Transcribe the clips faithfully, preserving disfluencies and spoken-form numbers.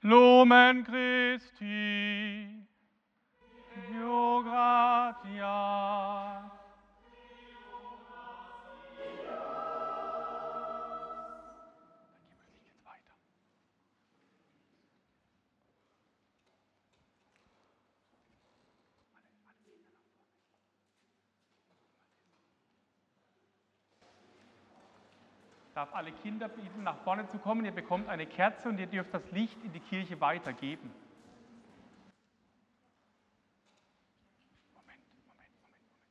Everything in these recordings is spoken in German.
Lumen Christi, Deo gratias. Jetzt weiter. Ich darf alle Kinder bitten, nach vorne zu kommen. Ihr bekommt eine Kerze und ihr dürft das Licht in die Kirche weitergeben. Moment, Moment, Moment, Moment.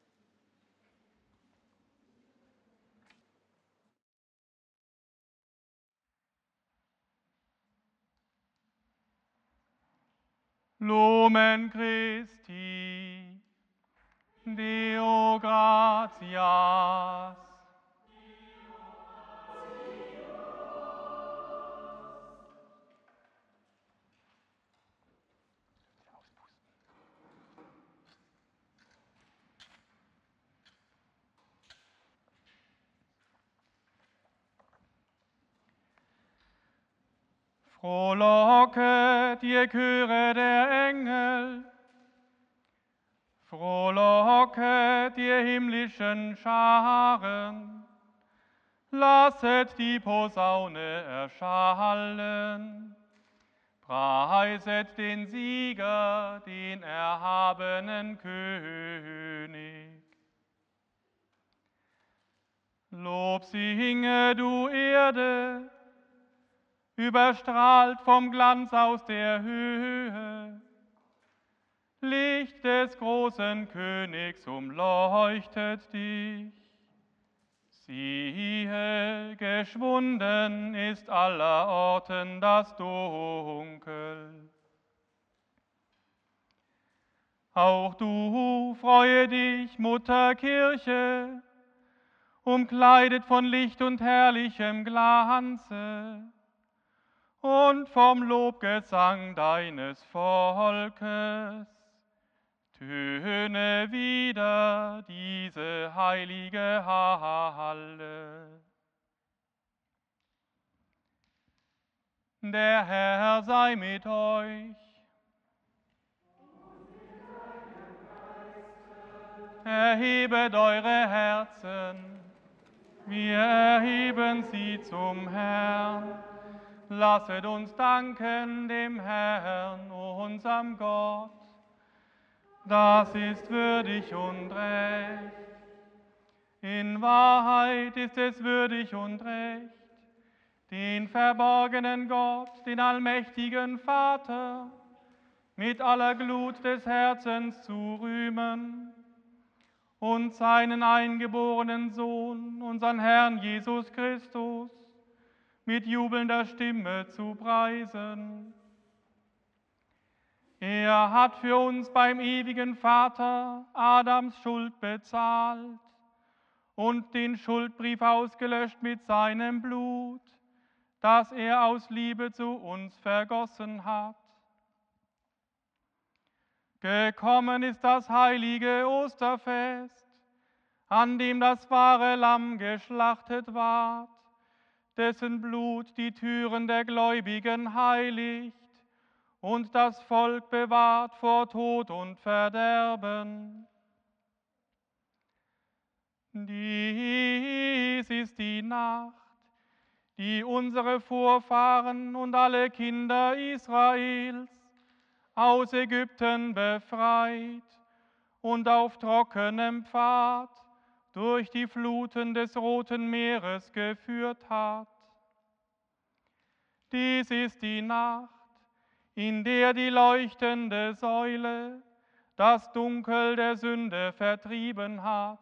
Lumen Christi, Deo gratias. Frohlocket, ihr Chöre der Engel, frohlocket, ihr himmlischen Scharen, lasset die Posaune erschallen, preiset den Sieger, den erhabenen König. Lob singe, du Erde, überstrahlt vom Glanz aus der Höhe. Licht des großen Königs umleuchtet dich. Siehe, geschwunden ist aller Orten das Dunkel. Auch du freue dich, Mutter Kirche, umkleidet von Licht und herrlichem Glanze, und vom Lobgesang deines Volkes töne wieder diese heilige Halle. Der Herr sei mit euch. Erhebet eure Herzen, wir erheben sie zum Herrn. Lasset uns danken dem Herrn, unserem Gott. Das ist würdig und recht. In Wahrheit ist es würdig und recht, den verborgenen Gott, den allmächtigen Vater, mit aller Glut des Herzens zu rühmen und seinen eingeborenen Sohn, unseren Herrn Jesus Christus, mit jubelnder Stimme zu preisen. Er hat für uns beim ewigen Vater Adams Schuld bezahlt und den Schuldbrief ausgelöscht mit seinem Blut, das er aus Liebe zu uns vergossen hat. Gekommen ist das heilige Osterfest, an dem das wahre Lamm geschlachtet ward, dessen Blut die Türen der Gläubigen heiligt und das Volk bewahrt vor Tod und Verderben. Dies ist die Nacht, die unsere Vorfahren und alle Kinder Israels aus Ägypten befreit und auf trockenem Pfad durch die Fluten des Roten Meeres geführt hat. Dies ist die Nacht, in der die leuchtende Säule das Dunkel der Sünde vertrieben hat.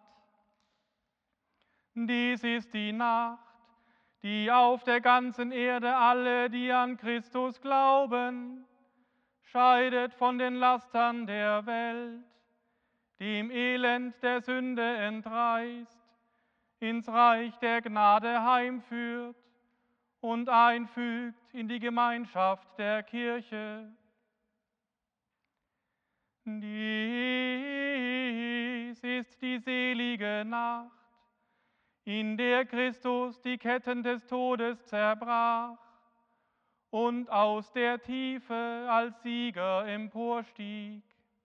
Dies ist die Nacht, die auf der ganzen Erde alle, die an Christus glauben, scheidet von den Lastern der Welt, dem Elend der Sünde entreißt, ins Reich der Gnade heimführt und einfügt in die Gemeinschaft der Kirche. Dies ist die selige Nacht, in der Christus die Ketten des Todes zerbrach und aus der Tiefe als Sieger emporstieg.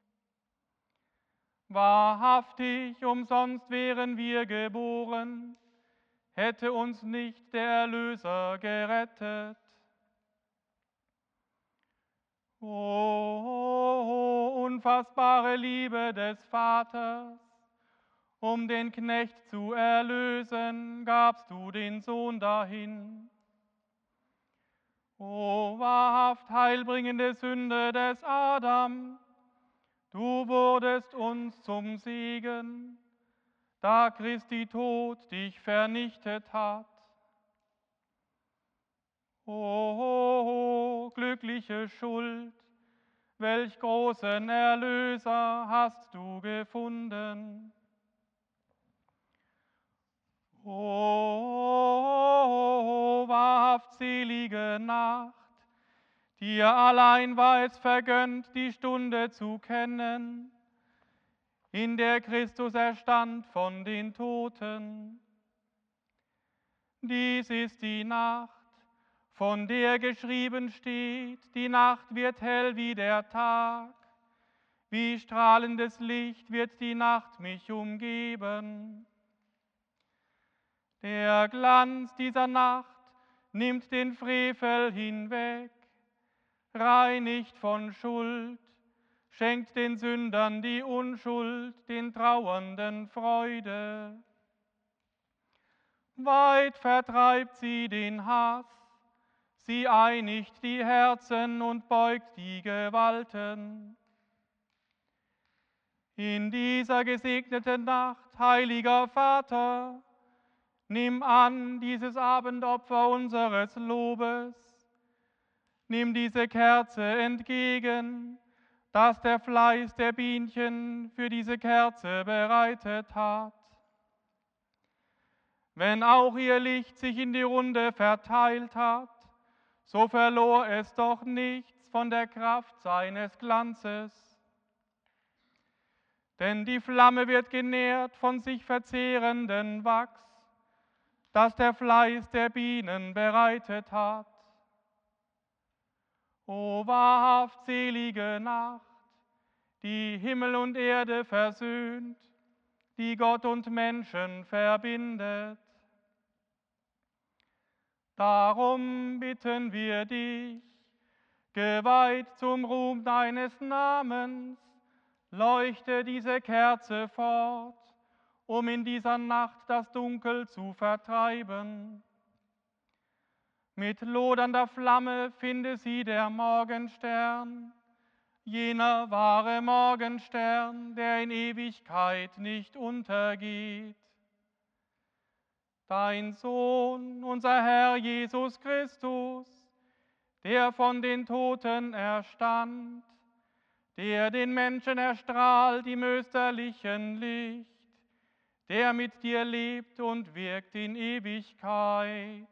Wahrhaftig, umsonst wären wir geboren, hätte uns nicht der Erlöser gerettet. O unfassbare Liebe des Vaters, um den Knecht zu erlösen, gabst du den Sohn dahin. O wahrhaft heilbringende Sünde des Adam, du wurdest uns zum Segen, da Christi Tod dich vernichtet hat. O glückliche Schuld, welch großen Erlöser hast du gefunden. O wahrhaft selige Nacht, dir allein war es vergönnt, die Stunde zu kennen, in der Christus erstand von den Toten. Dies ist die Nacht, von der geschrieben steht, die Nacht wird hell wie der Tag, wie strahlendes Licht wird die Nacht mich umgeben. Der Glanz dieser Nacht nimmt den Frevel hinweg, reinigt von Schuld, schenkt den Sündern die Unschuld, den Trauernden Freude. Weit vertreibt sie den Hass, sie einigt die Herzen und beugt die Gewalten. In dieser gesegneten Nacht, heiliger Vater, nimm an dieses Abendopfer unseres Lobes, nimm diese Kerze entgegen, das der Fleiß der Bienchen für diese Kerze bereitet hat. Wenn auch ihr Licht sich in die Runde verteilt hat, so verlor es doch nichts von der Kraft seines Glanzes. Denn die Flamme wird genährt von sich verzehrenden Wachs, das der Fleiß der Bienen bereitet hat. O wahrhaft selige Nacht, die Himmel und Erde versöhnt, die Gott und Menschen verbindet. Darum bitten wir dich, geweiht zum Ruhm deines Namens, leuchte diese Kerze fort, um in dieser Nacht das Dunkel zu vertreiben. Mit lodernder Flamme finde sie der Morgenstern, jener wahre Morgenstern, der in Ewigkeit nicht untergeht. Dein Sohn, unser Herr Jesus Christus, der von den Toten erstand, der den Menschen erstrahlt im österlichen Licht, der mit dir lebt und wirkt in Ewigkeit.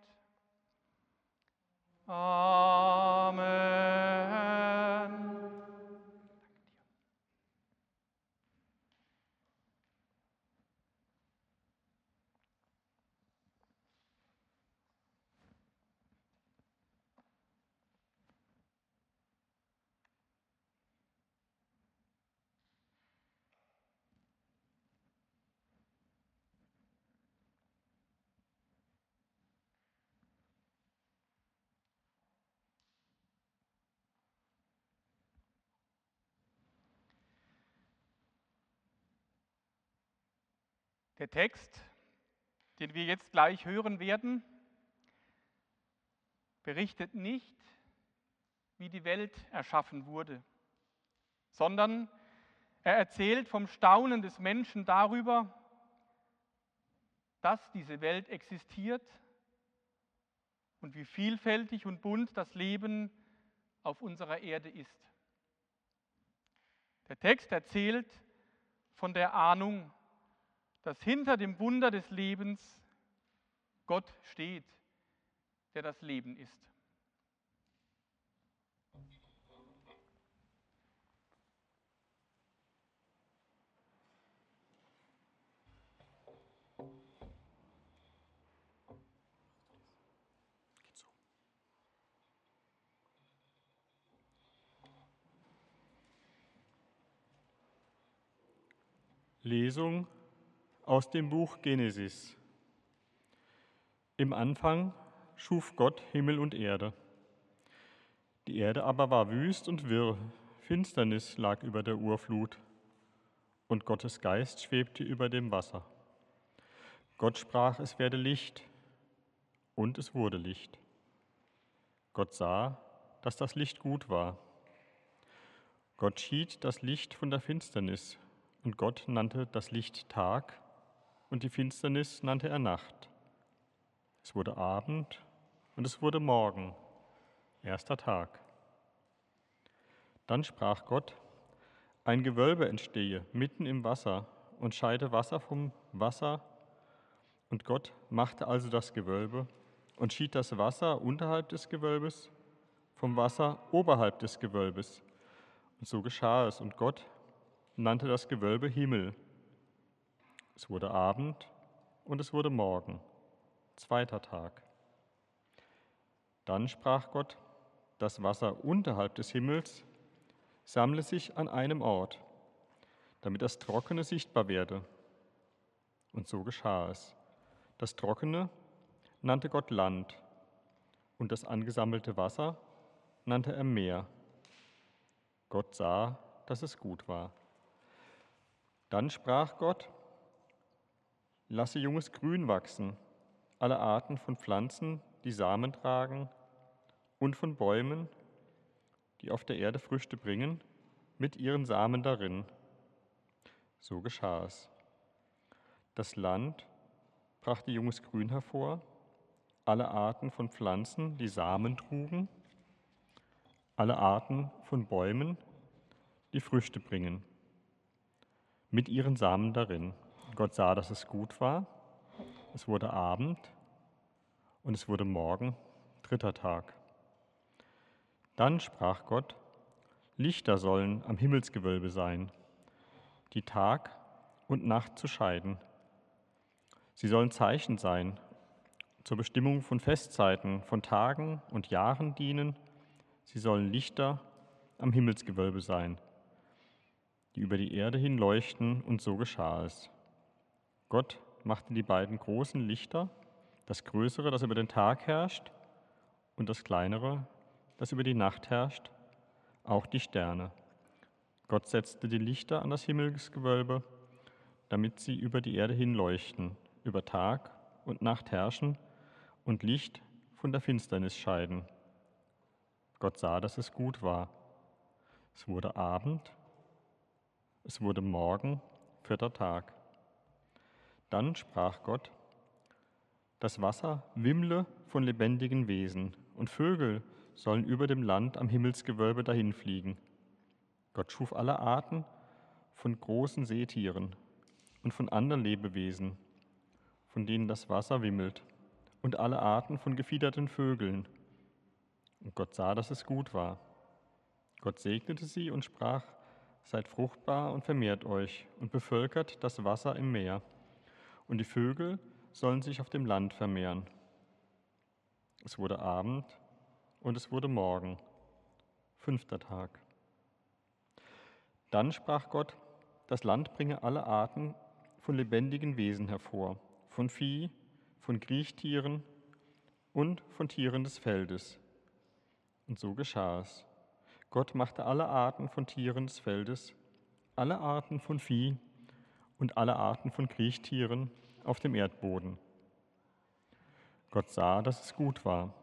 Amen. Der Text, den wir jetzt gleich hören werden, berichtet nicht, wie die Welt erschaffen wurde, sondern er erzählt vom Staunen des Menschen darüber, dass diese Welt existiert und wie vielfältig und bunt das Leben auf unserer Erde ist. Der Text erzählt von der Ahnung, dass hinter dem Wunder des Lebens Gott steht, der das Leben ist. Lesung aus dem Buch Genesis. Im Anfang schuf Gott Himmel und Erde. Die Erde aber war wüst und wirr, Finsternis lag über der Urflut, und Gottes Geist schwebte über dem Wasser. Gott sprach, es werde Licht, und es wurde Licht. Gott sah, dass das Licht gut war. Gott schied das Licht von der Finsternis, und Gott nannte das Licht Tag, und die Finsternis nannte er Nacht. Es wurde Abend, und es wurde Morgen, erster Tag. Dann sprach Gott, ein Gewölbe entstehe mitten im Wasser und scheide Wasser vom Wasser. Und Gott machte also das Gewölbe und schied das Wasser unterhalb des Gewölbes vom Wasser oberhalb des Gewölbes. Und so geschah es. Und Gott nannte das Gewölbe Himmel. Es wurde Abend und es wurde Morgen, zweiter Tag. Dann sprach Gott, das Wasser unterhalb des Himmels sammle sich an einem Ort, damit das Trockene sichtbar werde. Und so geschah es. Das Trockene nannte Gott Land, und das angesammelte Wasser nannte er Meer. Gott sah, dass es gut war. Dann sprach Gott, lasse junges Grün wachsen, alle Arten von Pflanzen, die Samen tragen, und von Bäumen, die auf der Erde Früchte bringen, mit ihren Samen darin. So geschah es. Das Land brachte junges Grün hervor, alle Arten von Pflanzen, die Samen trugen, alle Arten von Bäumen, die Früchte bringen, mit ihren Samen darin. Gott sah, dass es gut war. Es wurde Abend und es wurde Morgen, dritter Tag. Dann sprach Gott, Lichter sollen am Himmelsgewölbe sein, die Tag und Nacht zu scheiden. Sie sollen Zeichen sein, zur Bestimmung von Festzeiten, von Tagen und Jahren dienen. Sie sollen Lichter am Himmelsgewölbe sein, die über die Erde hin leuchten, und so geschah es. Gott machte die beiden großen Lichter, das größere, das über den Tag herrscht, und das kleinere, das über die Nacht herrscht, auch die Sterne. Gott setzte die Lichter an das Himmelsgewölbe, damit sie über die Erde hin leuchten, über Tag und Nacht herrschen und Licht von der Finsternis scheiden. Gott sah, dass es gut war. Es wurde Abend, es wurde Morgen, vierter Tag. Dann sprach Gott, das Wasser wimmle von lebendigen Wesen, und Vögel sollen über dem Land am Himmelsgewölbe dahinfliegen. Gott schuf alle Arten von großen Seetieren und von anderen Lebewesen, von denen das Wasser wimmelt, und alle Arten von gefiederten Vögeln. Und Gott sah, dass es gut war. Gott segnete sie und sprach, seid fruchtbar und vermehrt euch und bevölkert das Wasser im Meer. Und die Vögel sollen sich auf dem Land vermehren. Es wurde Abend und es wurde Morgen, fünfter Tag. Dann sprach Gott, das Land bringe alle Arten von lebendigen Wesen hervor, von Vieh, von Kriechtieren und von Tieren des Feldes. Und so geschah es. Gott machte alle Arten von Tieren des Feldes, alle Arten von Vieh und alle Arten von Kriechtieren auf dem Erdboden. Gott sah, dass es gut war.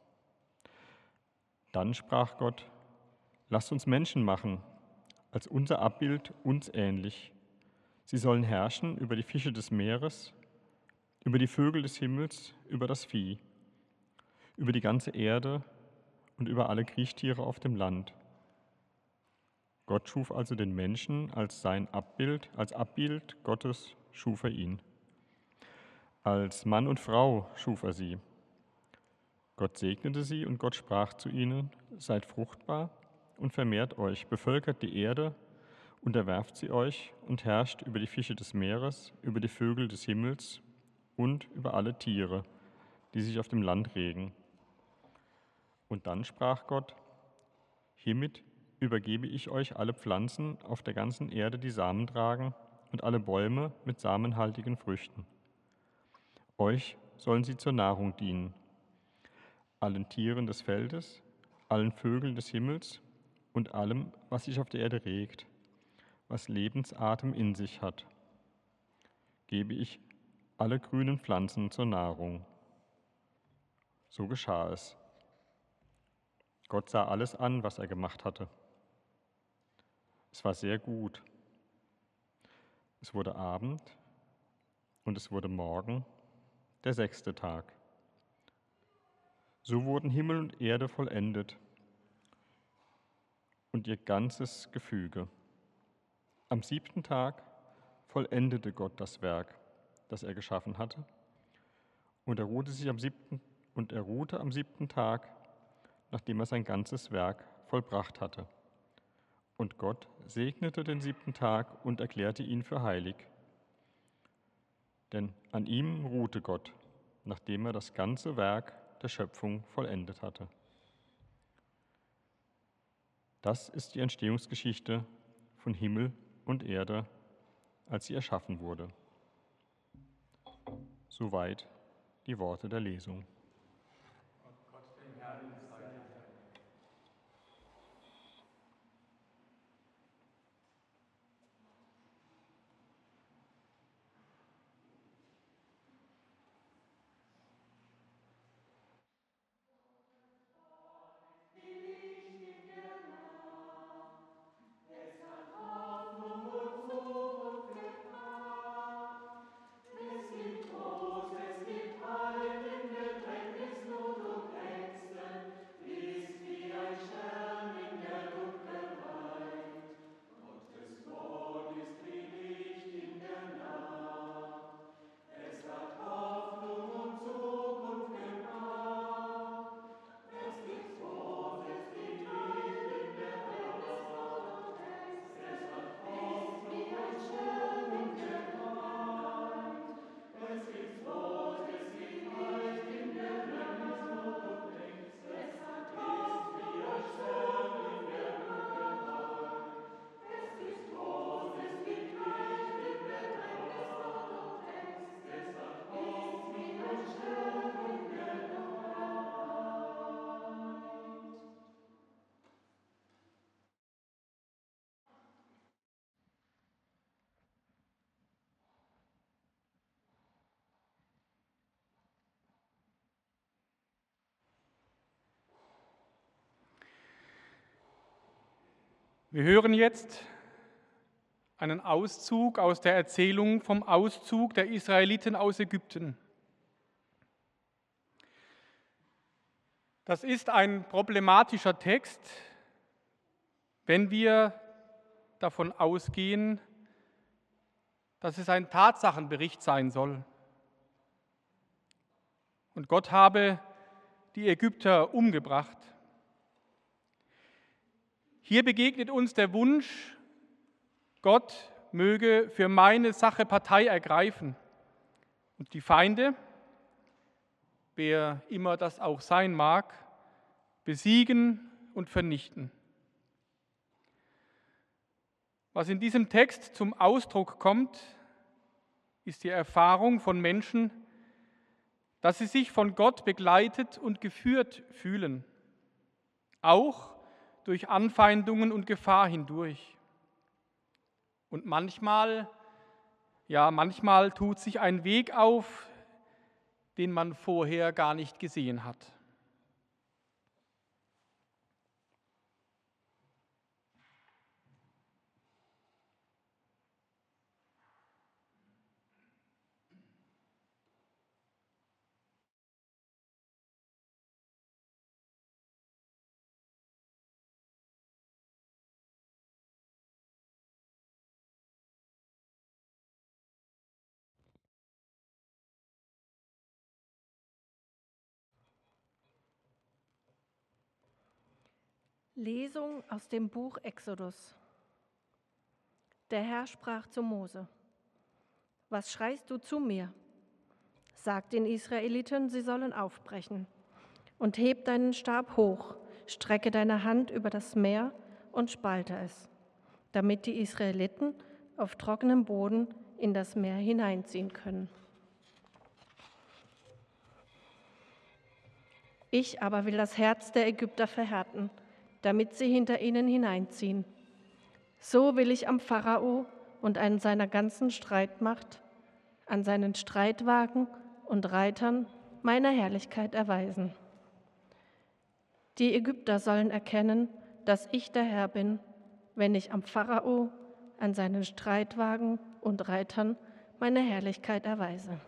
Dann sprach Gott, lasst uns Menschen machen, als unser Abbild uns ähnlich. Sie sollen herrschen über die Fische des Meeres, über die Vögel des Himmels, über das Vieh, über die ganze Erde und über alle Kriechtiere auf dem Land. Gott schuf also den Menschen als sein Abbild, als Abbild Gottes schuf er ihn. Als Mann und Frau schuf er sie. Gott segnete sie und Gott sprach zu ihnen, seid fruchtbar und vermehrt euch, bevölkert die Erde, unterwerft sie euch und herrscht über die Fische des Meeres, über die Vögel des Himmels und über alle Tiere, die sich auf dem Land regen. Und dann sprach Gott, hiermit übergebe ich euch alle Pflanzen auf der ganzen Erde, die Samen tragen, und alle Bäume mit samenhaltigen Früchten. Euch sollen sie zur Nahrung dienen, allen Tieren des Feldes, allen Vögeln des Himmels und allem, was sich auf der Erde regt, was Lebensatem in sich hat, gebe ich alle grünen Pflanzen zur Nahrung. So geschah es. Gott sah alles an, was er gemacht hatte. Es war sehr gut. Es wurde Abend und es wurde Morgen, der sechste Tag. So wurden Himmel und Erde vollendet und ihr ganzes Gefüge. Am siebten Tag vollendete Gott das Werk, das er geschaffen hatte, und er ruhte sich am siebten und er ruhte am siebten Tag, nachdem er sein ganzes Werk vollbracht hatte. Und Gott segnete den siebten Tag und erklärte ihn für heilig. Denn an ihm ruhte Gott, nachdem er das ganze Werk der Schöpfung vollendet hatte. Das ist die Entstehungsgeschichte von Himmel und Erde, als sie erschaffen wurde. Soweit die Worte der Lesung. Wir hören jetzt einen Auszug aus der Erzählung vom Auszug der Israeliten aus Ägypten. Das ist ein problematischer Text, wenn wir davon ausgehen, dass es ein Tatsachenbericht sein soll. Und Gott habe die Ägypter umgebracht. Hier begegnet uns der Wunsch, Gott möge für meine Sache Partei ergreifen und die Feinde, wer immer das auch sein mag, besiegen und vernichten. Was in diesem Text zum Ausdruck kommt, ist die Erfahrung von Menschen, dass sie sich von Gott begleitet und geführt fühlen, auch durch Anfeindungen und Gefahr hindurch. Und manchmal, ja, manchmal tut sich ein Weg auf, den man vorher gar nicht gesehen hat. Lesung aus dem Buch Exodus. Der Herr sprach zu Mose: Was schreist du zu mir? Sag den Israeliten, sie sollen aufbrechen. Und heb deinen Stab hoch, strecke deine Hand über das Meer und spalte es, damit die Israeliten auf trockenem Boden in das Meer hineinziehen können. Ich aber will das Herz der Ägypter verhärten, damit sie hinter ihnen hineinziehen. So will ich am Pharao und an seiner ganzen Streitmacht, an seinen Streitwagen und Reitern meine Herrlichkeit erweisen. Die Ägypter sollen erkennen, dass ich der Herr bin, wenn ich am Pharao, an seinen Streitwagen und Reitern meine Herrlichkeit erweise.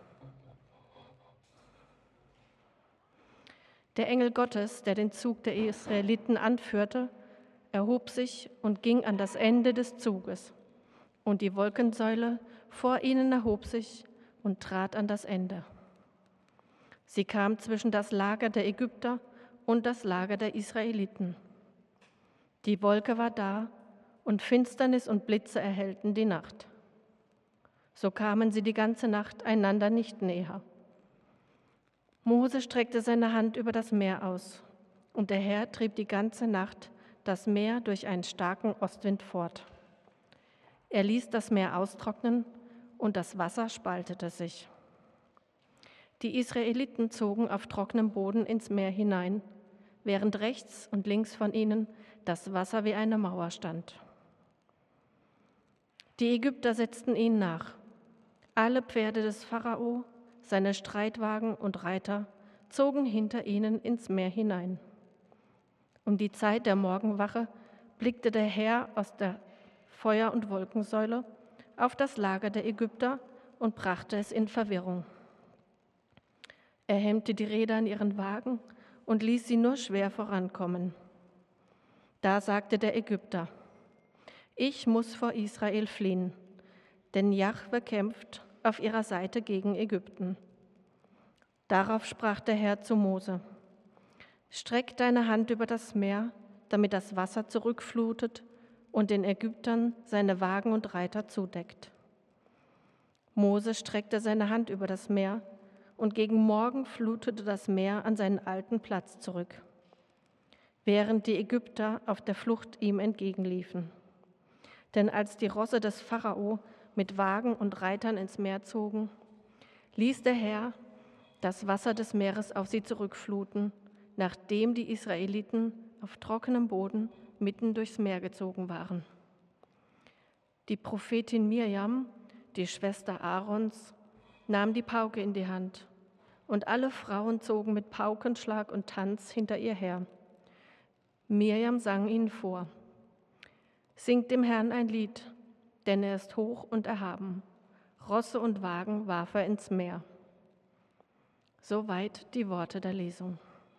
Der Engel Gottes, der den Zug der Israeliten anführte, erhob sich und ging an das Ende des Zuges. Und die Wolkensäule vor ihnen erhob sich und trat an das Ende. Sie kam zwischen das Lager der Ägypter und das Lager der Israeliten. Die Wolke war da, und Finsternis und Blitze erhellten die Nacht. So kamen sie die ganze Nacht einander nicht näher. Mose streckte seine Hand über das Meer aus, und der Herr trieb die ganze Nacht das Meer durch einen starken Ostwind fort. Er ließ das Meer austrocknen, und das Wasser spaltete sich. Die Israeliten zogen auf trockenem Boden ins Meer hinein, während rechts und links von ihnen das Wasser wie eine Mauer stand. Die Ägypter setzten ihnen nach. Alle Pferde des Pharao, seine Streitwagen und Reiter zogen hinter ihnen ins Meer hinein. Um die Zeit der Morgenwache blickte der Herr aus der Feuer- und Wolkensäule auf das Lager der Ägypter und brachte es in Verwirrung. Er hemmte die Räder in ihren Wagen und ließ sie nur schwer vorankommen. Da sagte der Ägypter: Ich muss vor Israel fliehen, denn Jahwe kämpft auf ihrer Seite gegen Ägypten. Darauf sprach der Herr zu Mose: Streck deine Hand über das Meer, damit das Wasser zurückflutet und den Ägyptern seine Wagen und Reiter zudeckt. Mose streckte seine Hand über das Meer, und gegen Morgen flutete das Meer an seinen alten Platz zurück, während die Ägypter auf der Flucht ihm entgegenliefen. Denn als die Rosse des Pharao mit Wagen und Reitern ins Meer zogen, ließ der Herr das Wasser des Meeres auf sie zurückfluten, nachdem die Israeliten auf trockenem Boden mitten durchs Meer gezogen waren. Die Prophetin Mirjam, die Schwester Aarons, nahm die Pauke in die Hand, und alle Frauen zogen mit Paukenschlag und Tanz hinter ihr her. Mirjam sang ihnen vor: Singt dem Herrn ein Lied, denn er ist hoch und erhaben. Rosse und Wagen warf er ins Meer. Soweit die Worte der Lesung.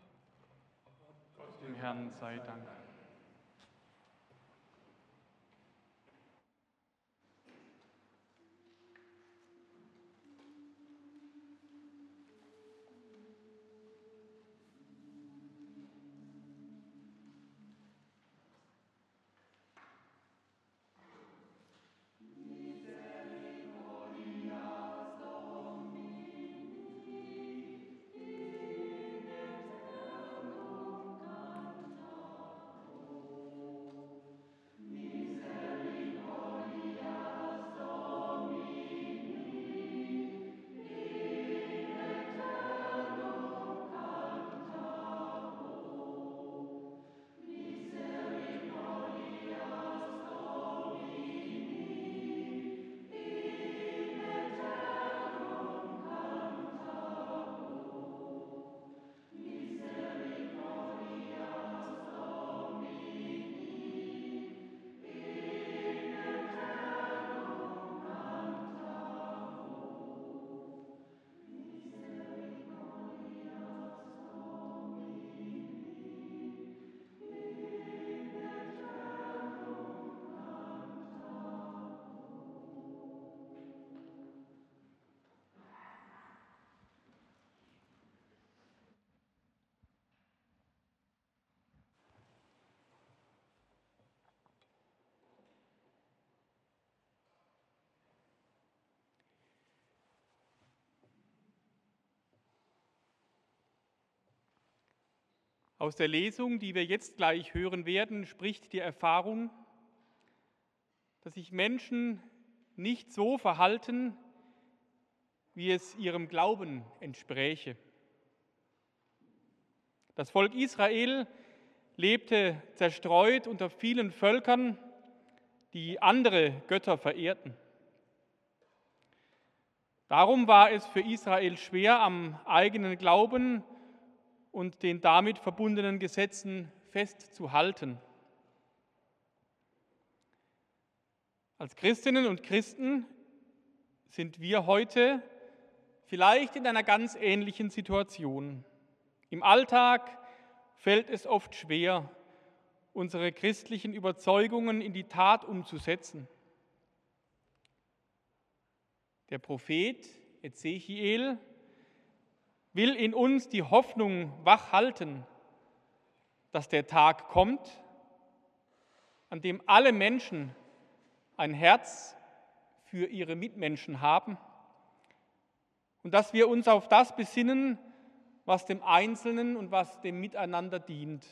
Dem Herrn sei Dank. Aus der Lesung, die wir jetzt gleich hören werden, spricht die Erfahrung, dass sich Menschen nicht so verhalten, wie es ihrem Glauben entspräche. Das Volk Israel lebte zerstreut unter vielen Völkern, die andere Götter verehrten. Darum war es für Israel schwer, am eigenen Glauben und den damit verbundenen Gesetzen festzuhalten. Als Christinnen und Christen sind wir heute vielleicht in einer ganz ähnlichen Situation. Im Alltag fällt es oft schwer, unsere christlichen Überzeugungen in die Tat umzusetzen. Der Prophet Ezechiel will in uns die Hoffnung wachhalten, dass der Tag kommt, an dem alle Menschen ein Herz für ihre Mitmenschen haben und dass wir uns auf das besinnen, was dem Einzelnen und was dem Miteinander dient.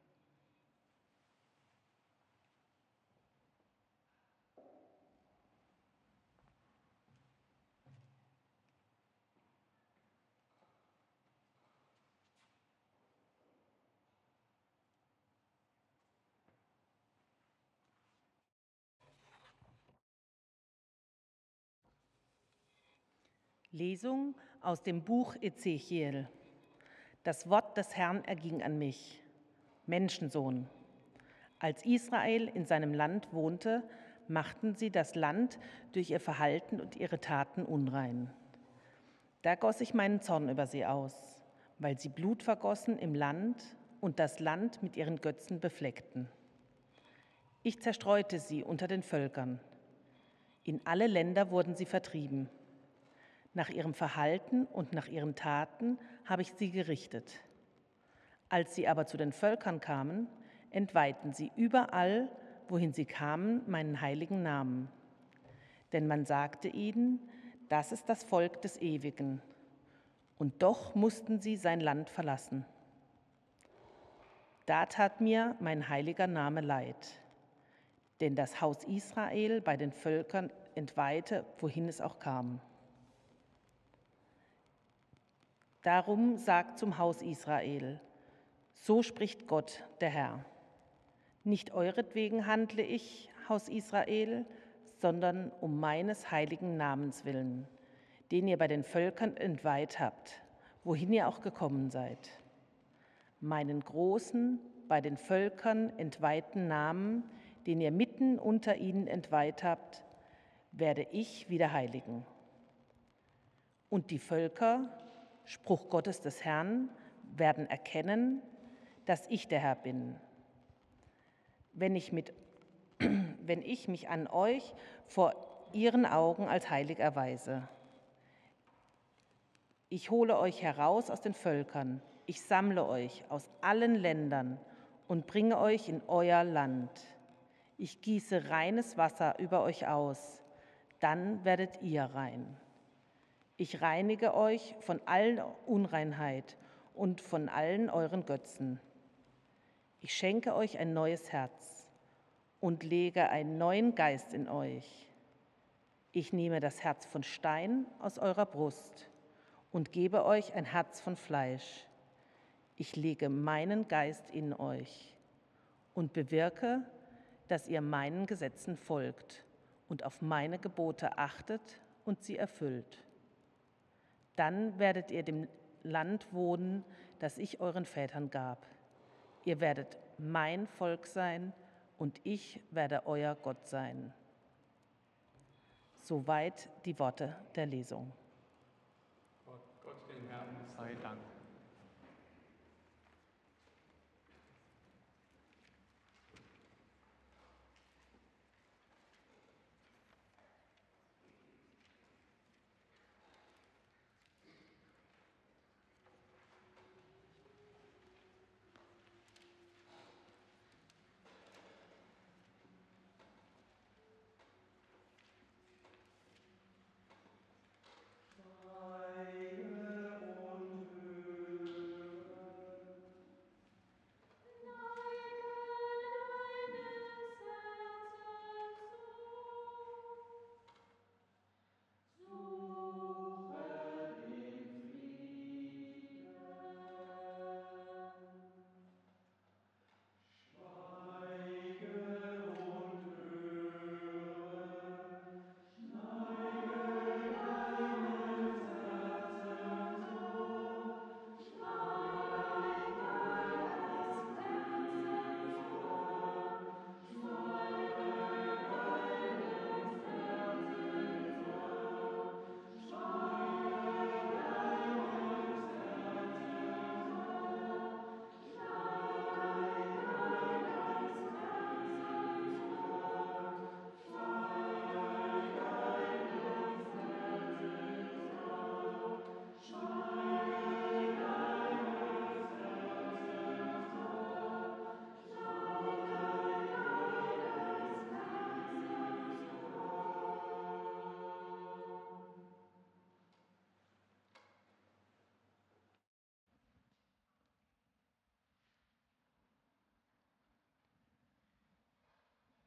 Lesung aus dem Buch Ezechiel. Das Wort des Herrn erging an mich. Menschensohn, als Israel in seinem Land wohnte, machten sie das Land durch ihr Verhalten und ihre Taten unrein. Da goss ich meinen Zorn über sie aus, weil sie Blut vergossen im Land und das Land mit ihren Götzen befleckten. Ich zerstreute sie unter den Völkern. In alle Länder wurden sie vertrieben. Nach ihrem Verhalten und nach ihren Taten habe ich sie gerichtet. Als sie aber zu den Völkern kamen, entweihten sie überall, wohin sie kamen, meinen heiligen Namen. Denn man sagte ihnen, das ist das Volk des Ewigen. Und doch mussten sie sein Land verlassen. Da tat mir mein heiliger Name leid, denn das Haus Israel bei den Völkern entweihte, wohin es auch kam. Darum sagt zum Haus Israel, so spricht Gott, der Herr. Nicht euretwegen handle ich, Haus Israel, sondern um meines heiligen Namens willen, den ihr bei den Völkern entweiht habt, wohin ihr auch gekommen seid. Meinen großen, bei den Völkern entweihten Namen, den ihr mitten unter ihnen entweiht habt, werde ich wieder heiligen. Und die Völker, Spruch Gottes des Herrn, werden erkennen, dass ich der Herr bin. Wenn ich, mit, wenn ich mich an euch vor ihren Augen als heilig erweise. Ich hole euch heraus aus den Völkern, ich sammle euch aus allen Ländern und bringe euch in euer Land. Ich gieße reines Wasser über euch aus, dann werdet ihr rein. Ich reinige euch von allen Unreinheit und von allen euren Götzen. Ich schenke euch ein neues Herz und lege einen neuen Geist in euch. Ich nehme das Herz von Stein aus eurer Brust und gebe euch ein Herz von Fleisch. Ich lege meinen Geist in euch und bewirke, dass ihr meinen Gesetzen folgt und auf meine Gebote achtet und sie erfüllt. Dann werdet ihr dem Land wohnen, das ich euren Vätern gab. Ihr werdet mein Volk sein und ich werde euer Gott sein. Soweit die Worte der Lesung. Gott, Gott dem Herrn sei Dank. Deine und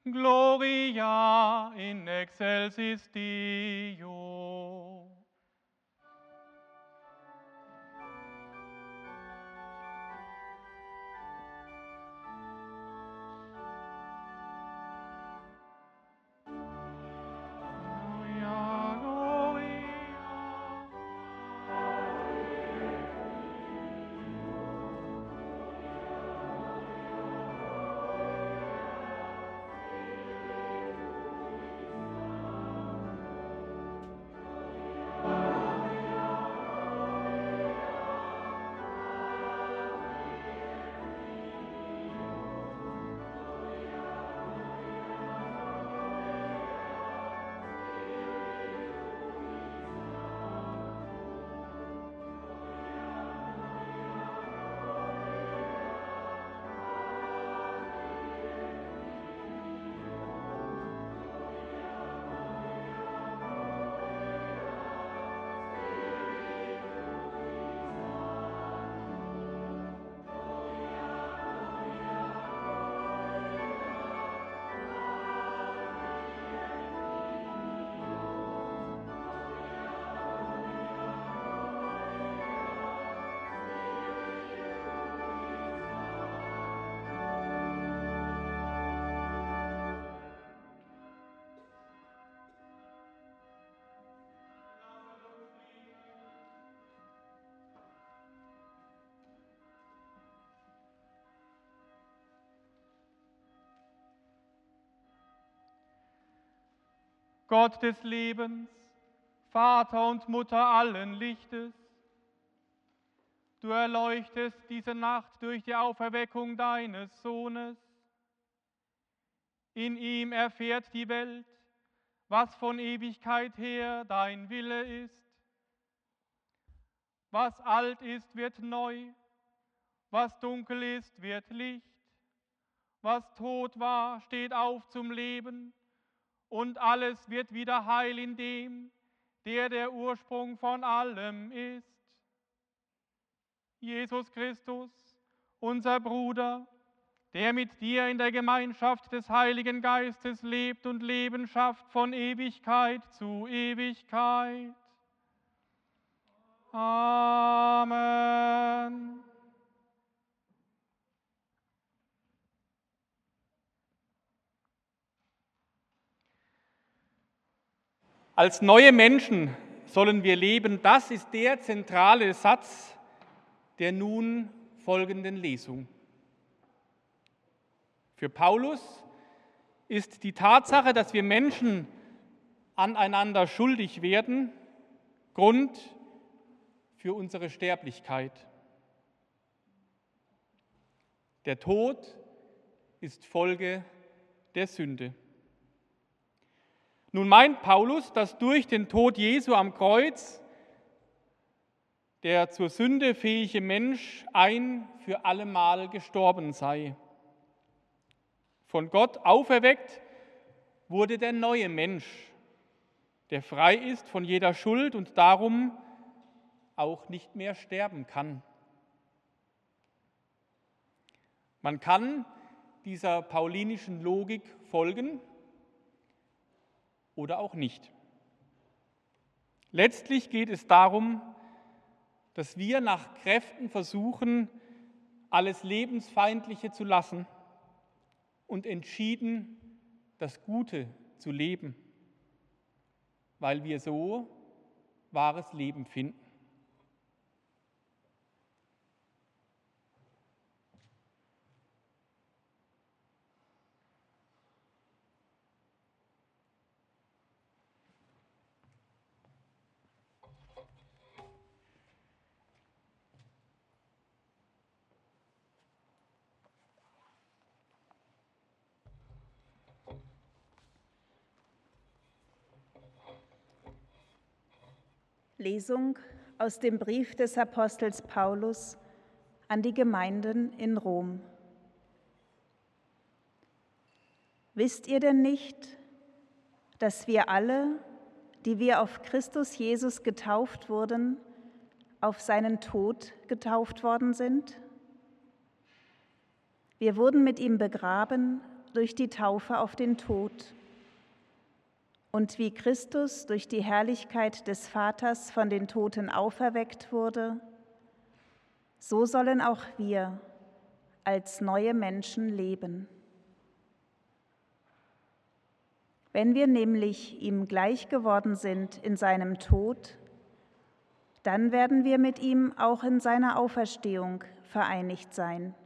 Gloria in excelsis Deo. Gloria, Gloria. Gott des Lebens, Vater und Mutter allen Lichtes, du erleuchtest diese Nacht durch die Auferweckung deines Sohnes. In ihm erfährt die Welt, was von Ewigkeit her dein Wille ist. Was alt ist, wird neu, was dunkel ist, wird Licht, was tot war, steht auf zum Leben, und alles wird wieder heil in dem, der der Ursprung von allem ist. Jesus Christus, unser Bruder, der mit dir in der Gemeinschaft des Heiligen Geistes lebt und Leben schafft von Ewigkeit zu Ewigkeit. Amen. Als neue Menschen sollen wir leben, das ist der zentrale Satz der nun folgenden Lesung. Für Paulus ist die Tatsache, dass wir Menschen aneinander schuldig werden, Grund für unsere Sterblichkeit. Der Tod ist Folge der Sünde. Nun meint Paulus, dass durch den Tod Jesu am Kreuz der zur Sünde fähige Mensch ein für allemal gestorben sei. Von Gott auferweckt wurde der neue Mensch, der frei ist von jeder Schuld und darum auch nicht mehr sterben kann. Man kann dieser paulinischen Logik folgen oder auch nicht. Letztlich geht es darum, dass wir nach Kräften versuchen, alles Lebensfeindliche zu lassen und entschieden das Gute zu leben, weil wir so wahres Leben finden. Lesung aus dem Brief des Apostels Paulus an die Gemeinden in Rom. Wisst ihr denn nicht, dass wir alle, die wir auf Christus Jesus getauft wurden, auf seinen Tod getauft worden sind? Wir wurden mit ihm begraben durch die Taufe auf den Tod. Und wie Christus durch die Herrlichkeit des Vaters von den Toten auferweckt wurde, so sollen auch wir als neue Menschen leben. Wenn wir nämlich ihm gleich geworden sind in seinem Tod, dann werden wir mit ihm auch in seiner Auferstehung vereinigt sein.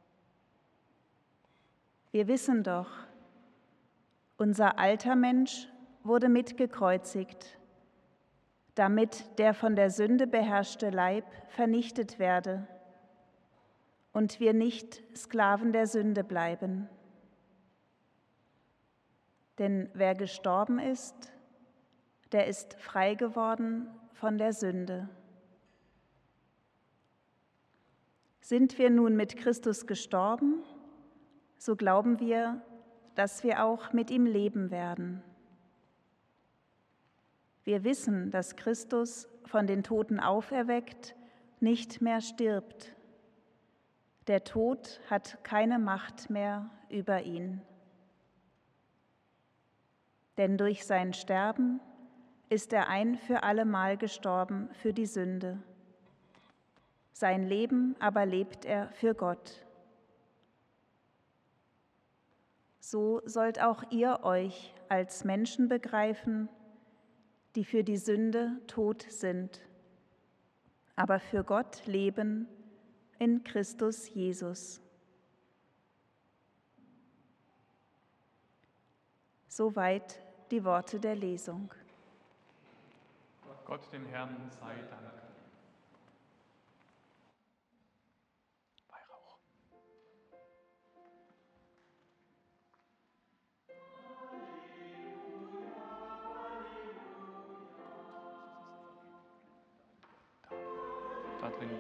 Wir wissen doch, unser alter Mensch wurde mitgekreuzigt, damit der von der Sünde beherrschte Leib vernichtet werde und wir nicht Sklaven der Sünde bleiben. Denn wer gestorben ist, der ist frei geworden von der Sünde. Sind wir nun mit Christus gestorben, so glauben wir, dass wir auch mit ihm leben werden. Wir wissen, dass Christus von den Toten auferweckt nicht mehr stirbt. Der Tod hat keine Macht mehr über ihn. Denn durch sein Sterben ist er ein für allemal gestorben für die Sünde. Sein Leben aber lebt er für Gott. So sollt auch ihr euch als Menschen begreifen, die für die Sünde tot sind, aber für Gott leben in Christus Jesus. Soweit die Worte der Lesung. Gott, dem Herrn, sei Dank. Weihrauch. Da, da drin.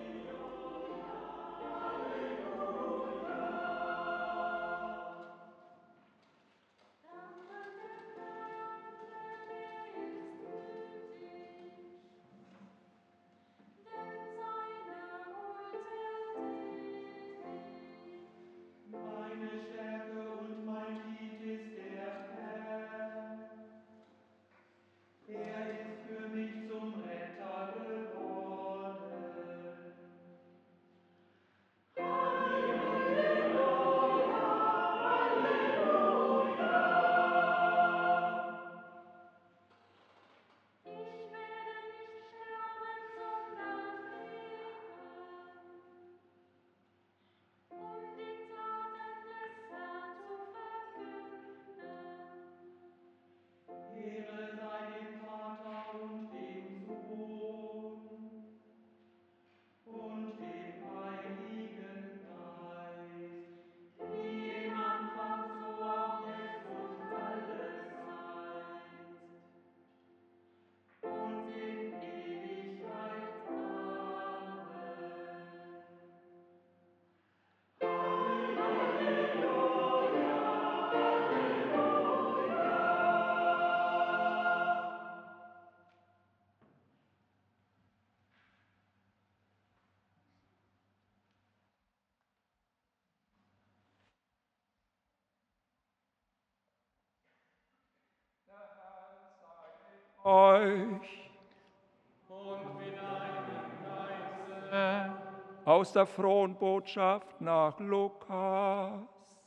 Euch Und mit deinem Geiste. aus der frohen Botschaft nach Lukas.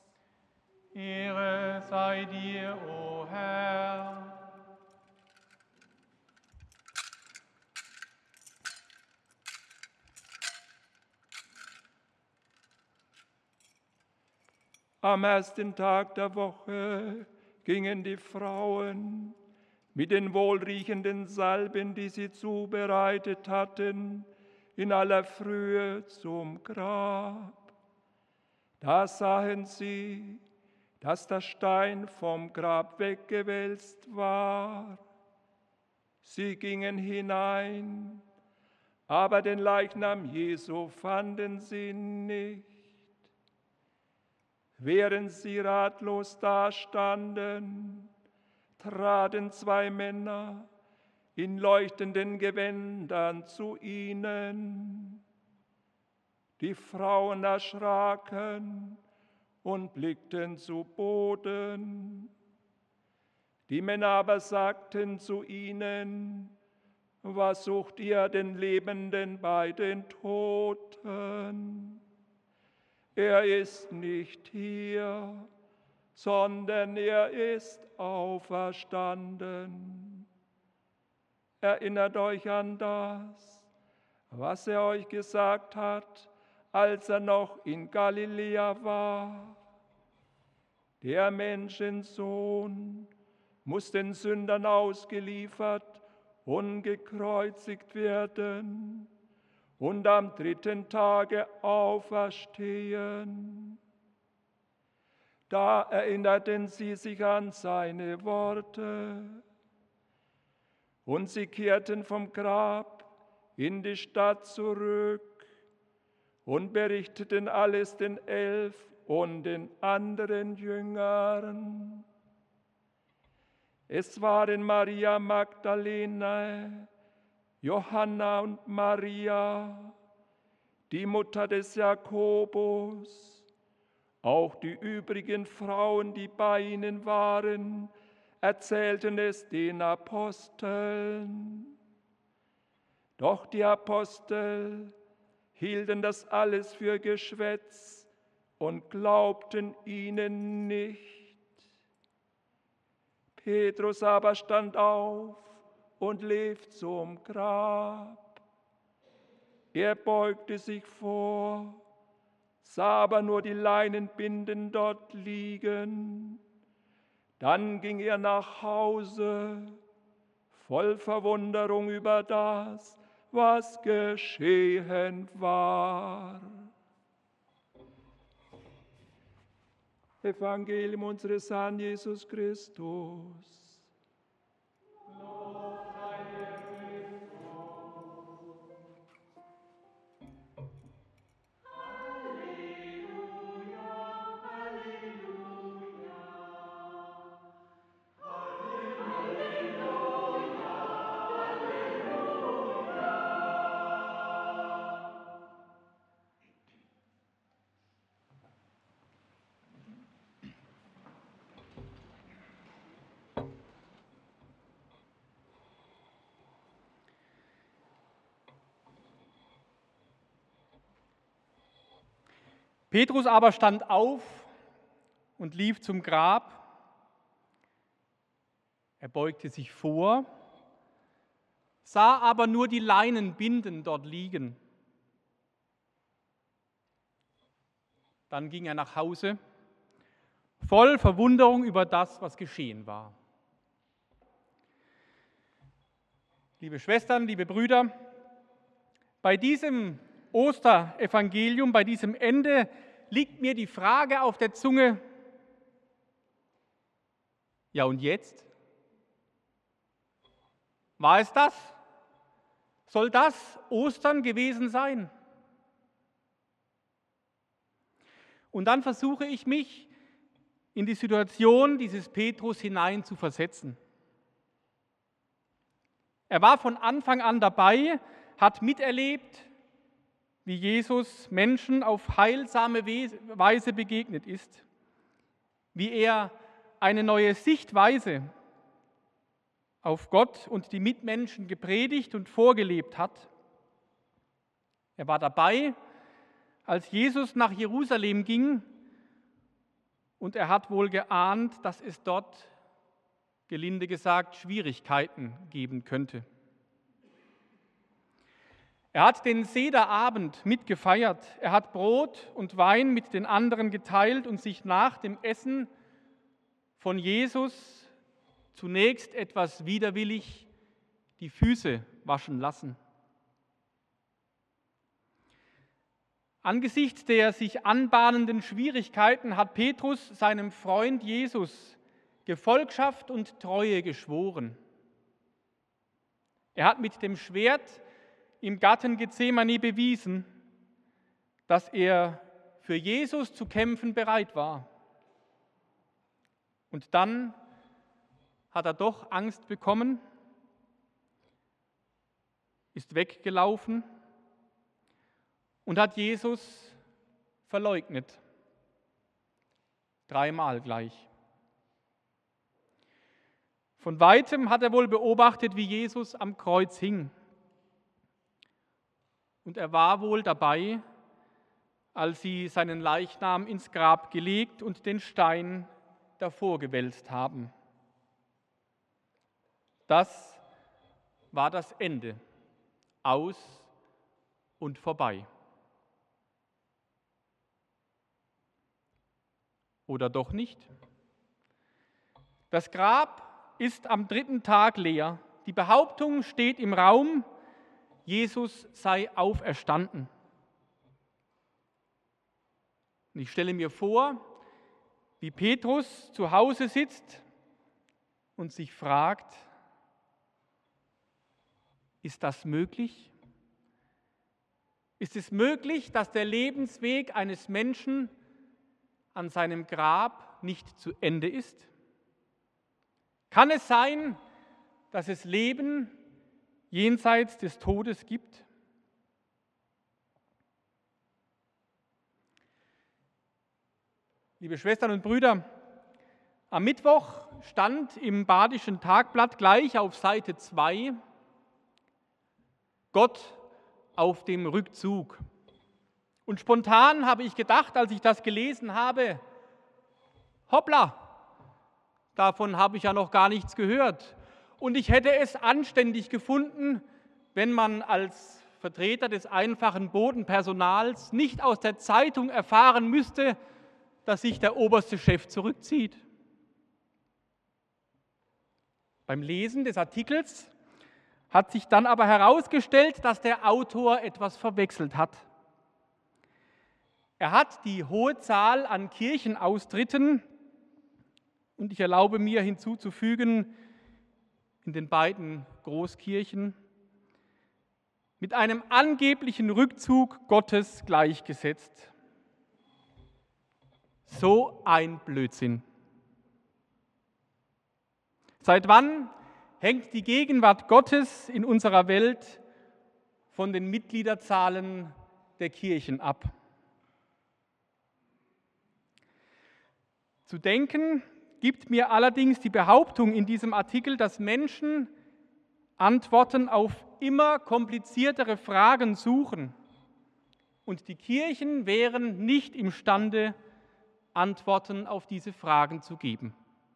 Ehre sei dir, o Herr. Am ersten Tag der Woche gingen die Frauen mit den wohlriechenden Salben, die sie zubereitet hatten, in aller Frühe zum Grab. Da sahen sie, dass der Stein vom Grab weggewälzt war. Sie gingen hinein, aber den Leichnam Jesu fanden sie nicht. Während sie ratlos dastanden, traten zwei Männer in leuchtenden Gewändern zu ihnen. Die Frauen erschraken und blickten zu Boden. Die Männer aber sagten zu ihnen: Was sucht ihr den Lebenden bei den Toten? Er ist nicht hier, sondern er ist auferstanden. Erinnert euch an das, was er euch gesagt hat, als er noch in Galiläa war. Der Menschensohn muss den Sündern ausgeliefert und gekreuzigt werden und am dritten Tage auferstehen. Da erinnerten sie sich an seine Worte und sie kehrten vom Grab in die Stadt zurück und berichteten alles den Elf und den anderen Jüngern. Es waren Maria Magdalena, Johanna und Maria, die Mutter des Jakobus. Auch die übrigen Frauen, die bei ihnen waren, erzählten es den Aposteln. Doch die Apostel hielten das alles für Geschwätz und glaubten ihnen nicht. Petrus aber stand auf und lief zum Grab. Er beugte sich vor, sah aber nur die Leinenbinden dort liegen. Dann ging er nach Hause, voll Verwunderung über das, was geschehen war. Evangelium unseres Herrn Jesus Christus. Petrus aber stand auf und lief zum Grab. Er beugte sich vor, sah aber nur die Leinenbinden dort liegen. Dann ging er nach Hause, voll Verwunderung über das, was geschehen war. Liebe Schwestern, liebe Brüder, bei diesem Osterevangelium, bei diesem Ende liegt mir die Frage auf der Zunge: Ja, und jetzt? War es das? Soll das Ostern gewesen sein? Und dann versuche ich mich in die Situation dieses Petrus hinein zu versetzen. Er war von Anfang an dabei, hat miterlebt, wie Jesus Menschen auf heilsame Weise begegnet ist, wie er eine neue Sichtweise auf Gott und die Mitmenschen gepredigt und vorgelebt hat. Er war dabei, als Jesus nach Jerusalem ging, und er hat wohl geahnt, dass es dort, gelinde gesagt, Schwierigkeiten geben könnte. Er hat den Sederabend mitgefeiert. Er hat Brot und Wein mit den anderen geteilt und sich nach dem Essen von Jesus zunächst etwas widerwillig die Füße waschen lassen. Angesichts der sich anbahnenden Schwierigkeiten hat Petrus seinem Freund Jesus Gefolgschaft und Treue geschworen. Er hat mit dem Schwert im Garten Gethsemane bewiesen, dass er für Jesus zu kämpfen bereit war. Und dann hat er doch Angst bekommen, ist weggelaufen und hat Jesus verleugnet. Dreimal gleich. Von weitem hat er wohl beobachtet, wie Jesus am Kreuz hing. Und er war wohl dabei, als sie seinen Leichnam ins Grab gelegt und den Stein davor gewälzt haben. Das war das Ende, aus und vorbei. Oder doch nicht? Das Grab ist am dritten Tag leer. Die Behauptung steht im Raum, Jesus sei auferstanden. Und ich stelle mir vor, wie Petrus zu Hause sitzt und sich fragt, ist das möglich? Ist es möglich, dass der Lebensweg eines Menschen an seinem Grab nicht zu Ende ist? Kann es sein, dass es Leben jenseits des Todes gibt? Liebe Schwestern und Brüder, am Mittwoch stand im Badischen Tagblatt gleich auf Seite zwei Gott auf dem Rückzug. Und spontan habe ich gedacht, als ich das gelesen habe, hoppla, davon habe ich ja noch gar nichts gehört. Und ich hätte es anständig gefunden, wenn man als Vertreter des einfachen Bodenpersonals nicht aus der Zeitung erfahren müsste, dass sich der oberste Chef zurückzieht. Beim Lesen des Artikels hat sich dann aber herausgestellt, dass der Autor etwas verwechselt hat. Er hat die hohe Zahl an Kirchenaustritten, und ich erlaube mir hinzuzufügen, in den beiden Großkirchen, mit einem angeblichen Rückzug Gottes gleichgesetzt. So ein Blödsinn. Seit wann hängt die Gegenwart Gottes in unserer Welt von den Mitgliederzahlen der Kirchen ab? Zu denken gibt mir allerdings die Behauptung in diesem Artikel, dass Menschen Antworten auf immer kompliziertere Fragen suchen und die Kirchen wären nicht imstande, Antworten auf diese Fragen zu geben.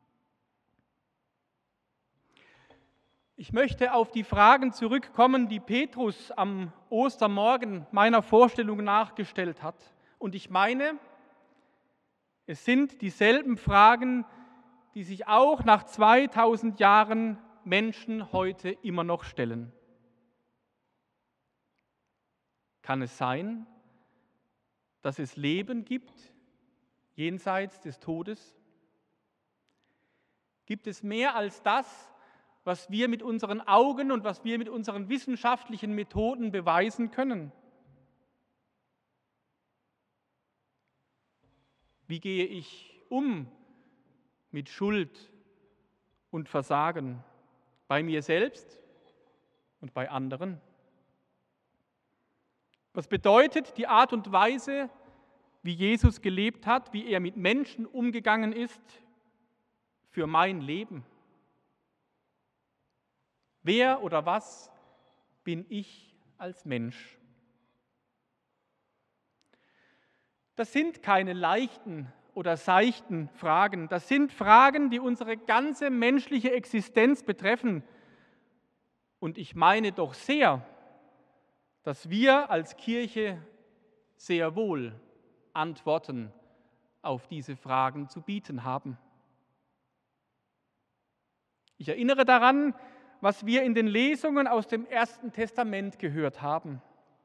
Ich möchte auf die Fragen zurückkommen, die Petrus am Ostermorgen meiner Vorstellung nach gestellt hat. Und ich meine, es sind dieselben Fragen, die sich auch nach zweitausend Jahren Menschen heute immer noch stellen. Kann es sein, dass es Leben gibt jenseits des Todes? Gibt es mehr als das, was wir mit unseren Augen und was wir mit unseren wissenschaftlichen Methoden beweisen können? Wie gehe ich um mit Schuld und Versagen bei mir selbst und bei anderen? Was bedeutet die Art und Weise, wie Jesus gelebt hat, wie er mit Menschen umgegangen ist, für mein Leben? Wer oder was bin ich als Mensch? Das sind keine leichten oder seichten Fragen. Das sind Fragen, die unsere ganze menschliche Existenz betreffen. Und ich meine doch sehr, dass wir als Kirche sehr wohl Antworten auf diese Fragen zu bieten haben. Ich erinnere daran, was wir in den Lesungen aus dem Ersten Testament gehört haben.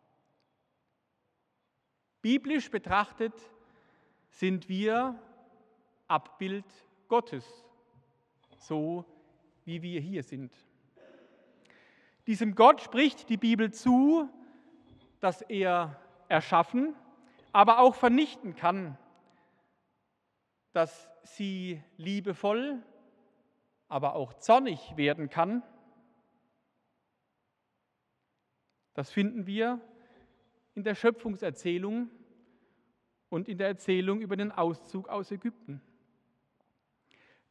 Biblisch betrachtet sind wir Abbild Gottes, so wie wir hier sind. Diesem Gott spricht die Bibel zu, dass er erschaffen, aber auch vernichten kann, dass sie liebevoll, aber auch zornig werden kann. Das finden wir in der Schöpfungserzählung und in der Erzählung über den Auszug aus Ägypten.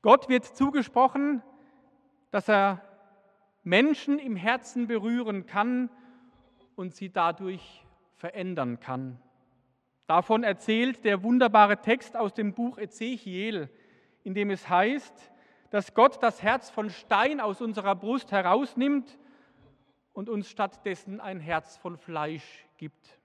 Gott wird zugesprochen, dass er Menschen im Herzen berühren kann und sie dadurch verändern kann. Davon erzählt der wunderbare Text aus dem Buch Ezechiel, in dem es heißt, dass Gott das Herz von Stein aus unserer Brust herausnimmt und uns stattdessen ein Herz von Fleisch gibt.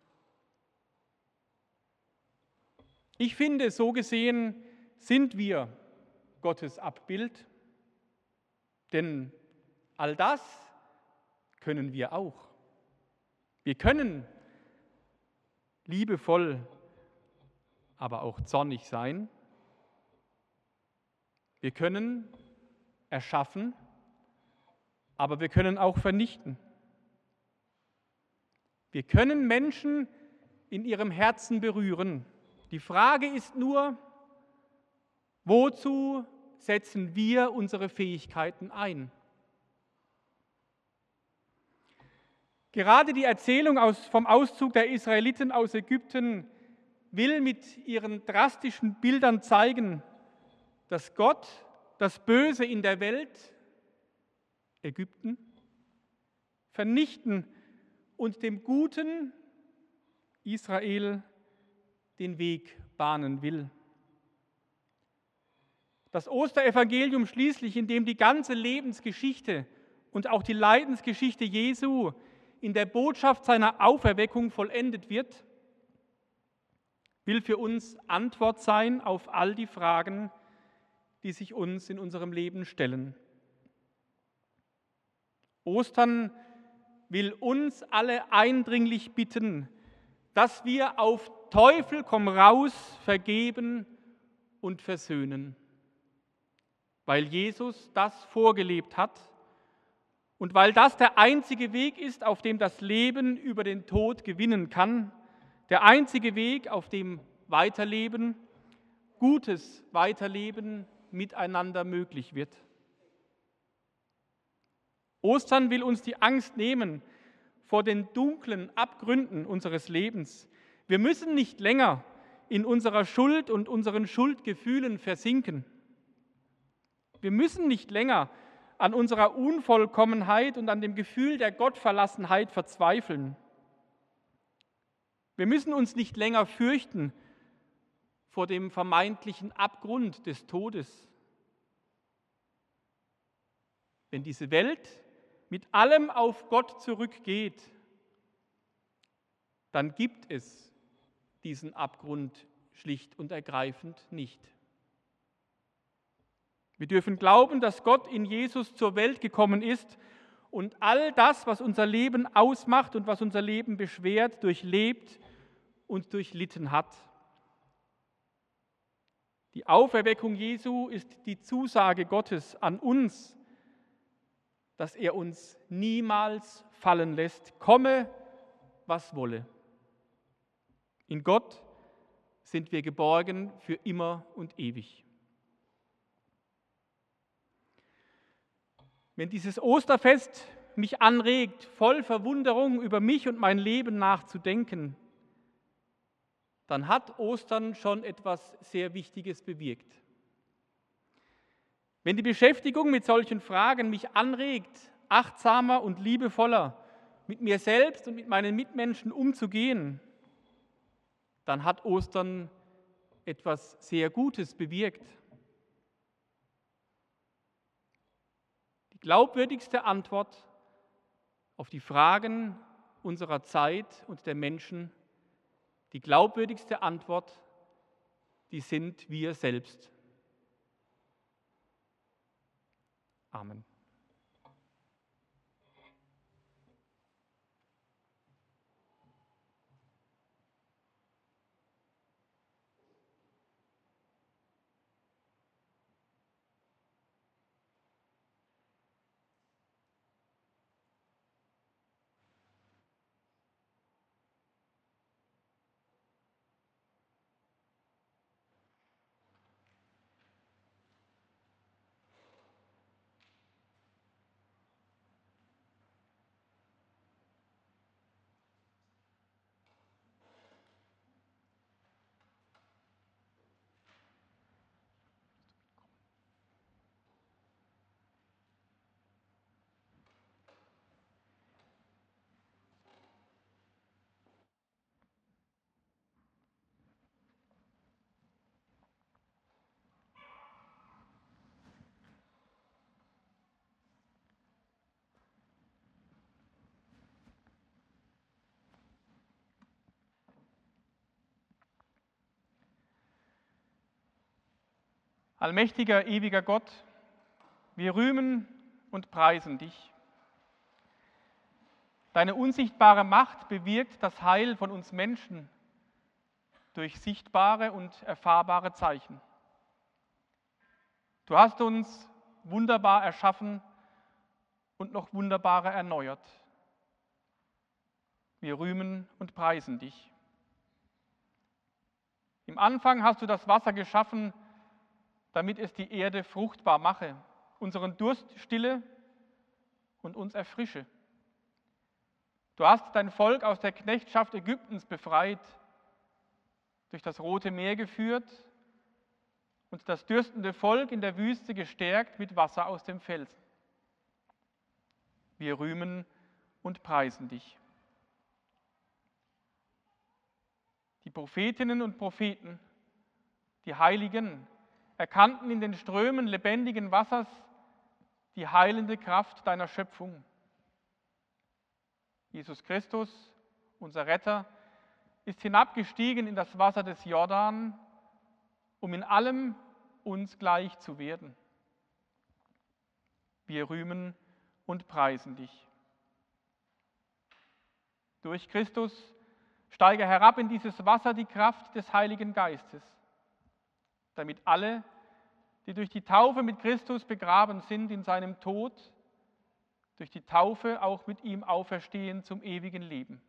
Ich finde, so gesehen sind wir Gottes Abbild, denn all das können wir auch. Wir können liebevoll, aber auch zornig sein. Wir können erschaffen, aber wir können auch vernichten. Wir können Menschen in ihrem Herzen berühren. Die Frage ist nur, wozu setzen wir unsere Fähigkeiten ein? Gerade die Erzählung aus, vom Auszug der Israeliten aus Ägypten will mit ihren drastischen Bildern zeigen, dass Gott das Böse in der Welt, Ägypten, vernichten und dem Guten, Israel, den Weg bahnen will. Das Osterevangelium schließlich, in dem die ganze Lebensgeschichte und auch die Leidensgeschichte Jesu in der Botschaft seiner Auferweckung vollendet wird, will für uns Antwort sein auf all die Fragen, die sich uns in unserem Leben stellen. Ostern will uns alle eindringlich bitten, dass wir auf Teufel komm raus vergeben und versöhnen, weil Jesus das vorgelebt hat und weil das der einzige Weg ist, auf dem das Leben über den Tod gewinnen kann, der einzige Weg, auf dem Weiterleben, gutes Weiterleben miteinander möglich wird. Ostern will uns die Angst nehmen vor den dunklen Abgründen unseres Lebens. Wir müssen nicht länger in unserer Schuld und unseren Schuldgefühlen versinken. Wir müssen nicht länger an unserer Unvollkommenheit und an dem Gefühl der Gottverlassenheit verzweifeln. Wir müssen uns nicht länger fürchten vor dem vermeintlichen Abgrund des Todes. Wenn diese Welt mit allem auf Gott zurückgeht, dann gibt es diesen Abgrund schlicht und ergreifend nicht. Wir dürfen glauben, dass Gott in Jesus zur Welt gekommen ist und all das, was unser Leben ausmacht und was unser Leben beschwert, durchlebt und durchlitten hat. Die Auferweckung Jesu ist die Zusage Gottes an uns, dass er uns niemals fallen lässt, komme, was wolle. In Gott sind wir geborgen für immer und ewig. Wenn dieses Osterfest mich anregt, voll Verwunderung über mich und mein Leben nachzudenken, dann hat Ostern schon etwas sehr Wichtiges bewirkt. Wenn die Beschäftigung mit solchen Fragen mich anregt, achtsamer und liebevoller mit mir selbst und mit meinen Mitmenschen umzugehen, dann hat Ostern etwas sehr Gutes bewirkt. Die glaubwürdigste Antwort auf die Fragen unserer Zeit und der Menschen, die glaubwürdigste Antwort, die sind wir selbst. Amen. Allmächtiger, ewiger Gott, wir rühmen und preisen dich. Deine unsichtbare Macht bewirkt das Heil von uns Menschen durch sichtbare und erfahrbare Zeichen. Du hast uns wunderbar erschaffen und noch wunderbarer erneuert. Wir rühmen und preisen dich. Im Anfang hast du das Wasser geschaffen, damit es die Erde fruchtbar mache, unseren Durst stille und uns erfrische. Du hast dein Volk aus der Knechtschaft Ägyptens befreit, durch das Rote Meer geführt und das dürstende Volk in der Wüste gestärkt mit Wasser aus dem Felsen. Wir rühmen und preisen dich. Die Prophetinnen und Propheten, die Heiligen, erkannten in den Strömen lebendigen Wassers die heilende Kraft deiner Schöpfung. Jesus Christus, unser Retter, ist hinabgestiegen in das Wasser des Jordan, um in allem uns gleich zu werden. Wir rühmen und preisen dich. Durch Christus steige herab in dieses Wasser die Kraft des Heiligen Geistes, damit alle, die durch die Taufe mit Christus begraben sind in seinem Tod, durch die Taufe auch mit ihm auferstehen zum ewigen Leben.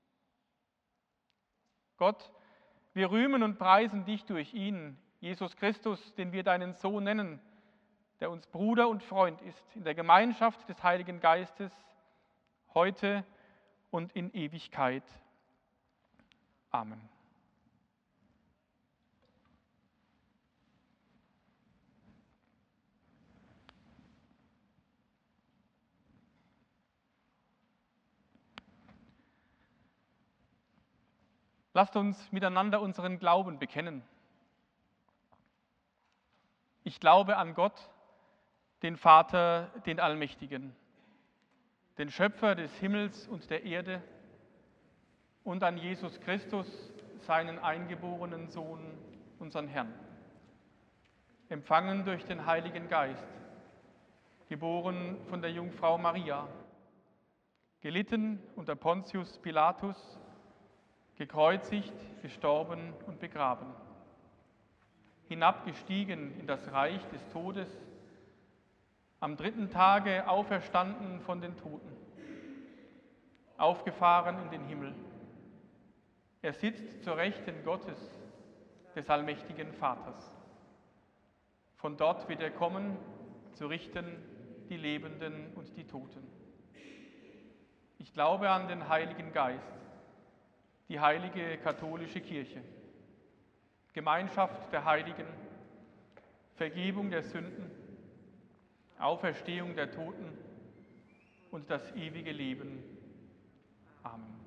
Gott, wir rühmen und preisen dich durch ihn, Jesus Christus, den wir deinen Sohn nennen, der uns Bruder und Freund ist, in der Gemeinschaft des Heiligen Geistes, heute und in Ewigkeit. Amen. Lasst uns miteinander unseren Glauben bekennen. Ich glaube an Gott, den Vater, den Allmächtigen, den Schöpfer des Himmels und der Erde, und an Jesus Christus, seinen eingeborenen Sohn, unseren Herrn, empfangen durch den Heiligen Geist, geboren von der Jungfrau Maria, gelitten unter Pontius Pilatus, gekreuzigt, gestorben und begraben, hinabgestiegen in das Reich des Todes, am dritten Tage auferstanden von den Toten, aufgefahren in den Himmel. Er sitzt zur Rechten Gottes, des allmächtigen Vaters. Von dort wird er kommen, zu richten die Lebenden und die Toten. Ich glaube an den Heiligen Geist, die heilige katholische Kirche, Gemeinschaft der Heiligen, Vergebung der Sünden, Auferstehung der Toten und das ewige Leben. Amen.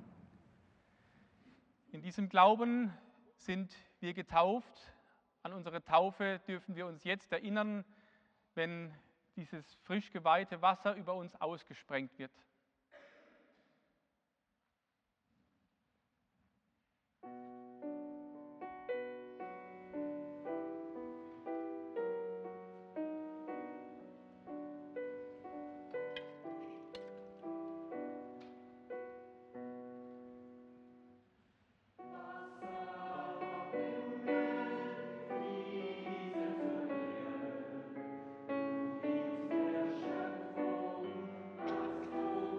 In diesem Glauben sind wir getauft. An unsere Taufe dürfen wir uns jetzt erinnern, wenn dieses frisch geweihte Wasser über uns ausgesprengt wird. Schöpfung, hast du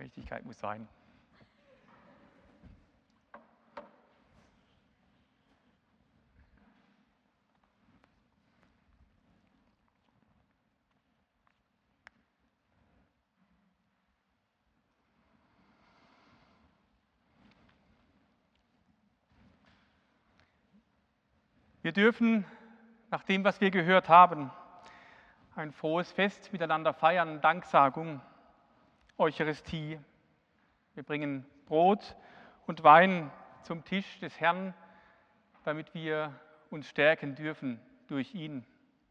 Gerechtigkeit muss sein. Wir dürfen, nach dem, was wir gehört haben, ein frohes Fest miteinander feiern, Danksagung, Eucharistie. Wir bringen Brot und Wein zum Tisch des Herrn, damit wir uns stärken dürfen durch ihn.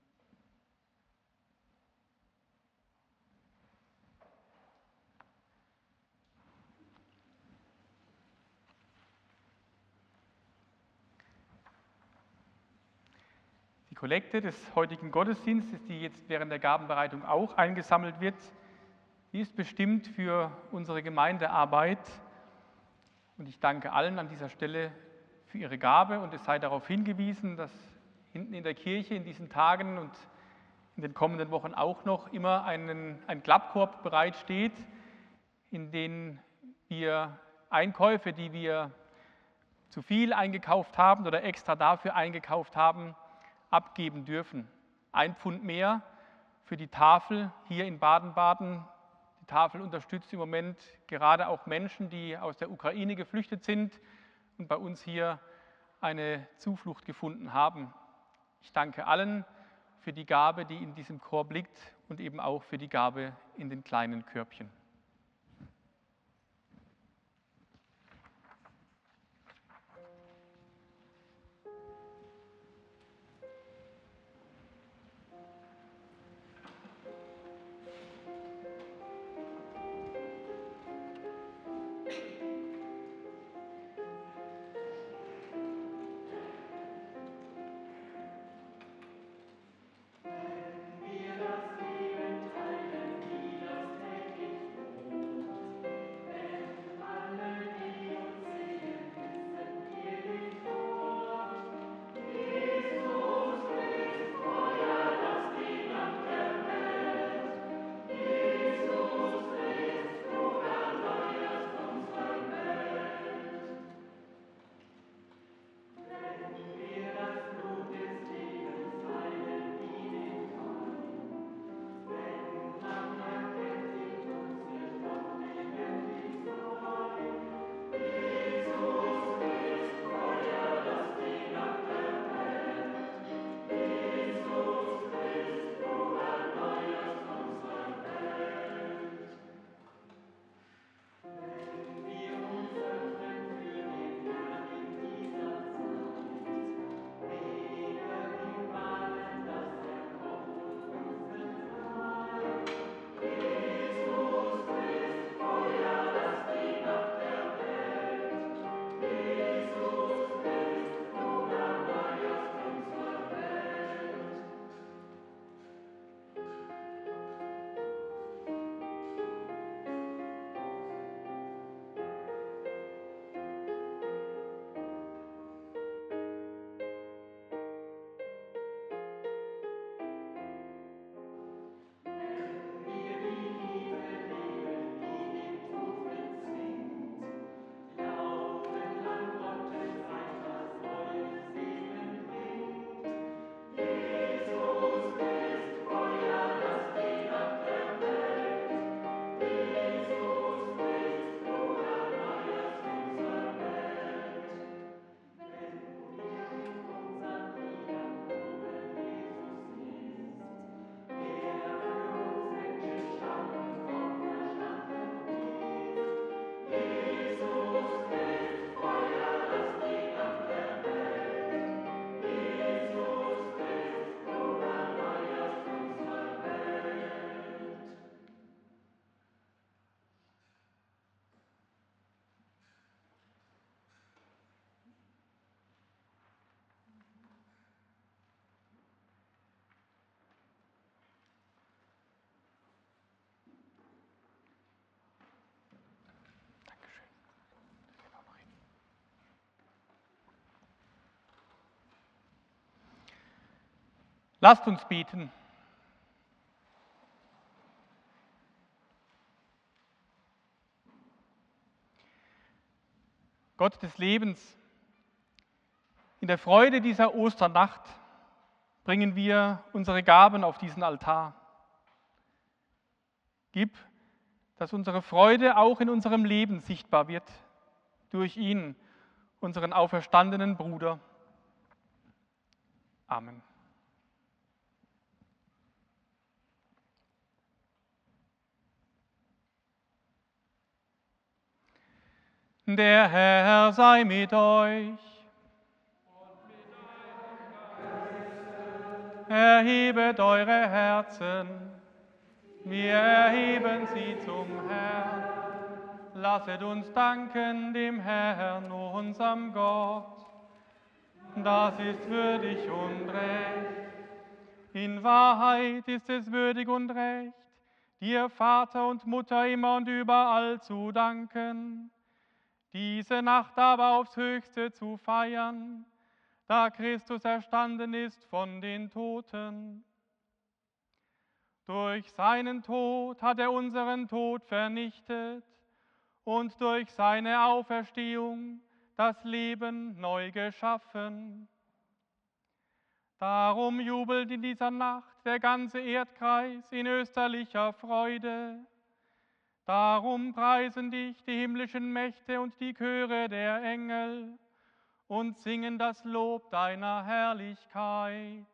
Die Kollekte des heutigen Gottesdienstes, die jetzt während der Gabenbereitung auch eingesammelt wird, die ist bestimmt für unsere Gemeindearbeit. Und ich danke allen an dieser Stelle für ihre Gabe und es sei darauf hingewiesen, dass hinten in der Kirche in diesen Tagen und in den kommenden Wochen auch noch immer einen, ein Klappkorb bereitsteht, in den wir Einkäufe, die wir zu viel eingekauft haben oder extra dafür eingekauft haben, abgeben dürfen. Ein Pfund mehr für die Tafel hier in Baden-Baden. Die Tafel unterstützt im Moment gerade auch Menschen, die aus der Ukraine geflüchtet sind und bei uns hier eine Zuflucht gefunden haben. Ich danke allen für die Gabe, die in diesem Korb liegt und eben auch für die Gabe in den kleinen Körbchen. Lasst uns beten. Gott des Lebens, in der Freude dieser Osternacht bringen wir unsere Gaben auf diesen Altar. Gib, dass unsere Freude auch in unserem Leben sichtbar wird, durch ihn, unseren auferstandenen Bruder. Amen. Der Herr sei mit euch. Erhebet eure Herzen, wir erheben sie zum Herrn. Lasset uns danken dem Herrn, unserem Gott. Das ist würdig und recht. In Wahrheit ist es würdig und recht, dir Vater und Mutter immer und überall zu danken, diese Nacht aber aufs Höchste zu feiern, da Christus erstanden ist von den Toten. Durch seinen Tod hat er unseren Tod vernichtet und durch seine Auferstehung das Leben neu geschaffen. Darum jubelt in dieser Nacht der ganze Erdkreis in österlicher Freude. Darum preisen dich die himmlischen Mächte und die Chöre der Engel und singen das Lob deiner Herrlichkeit.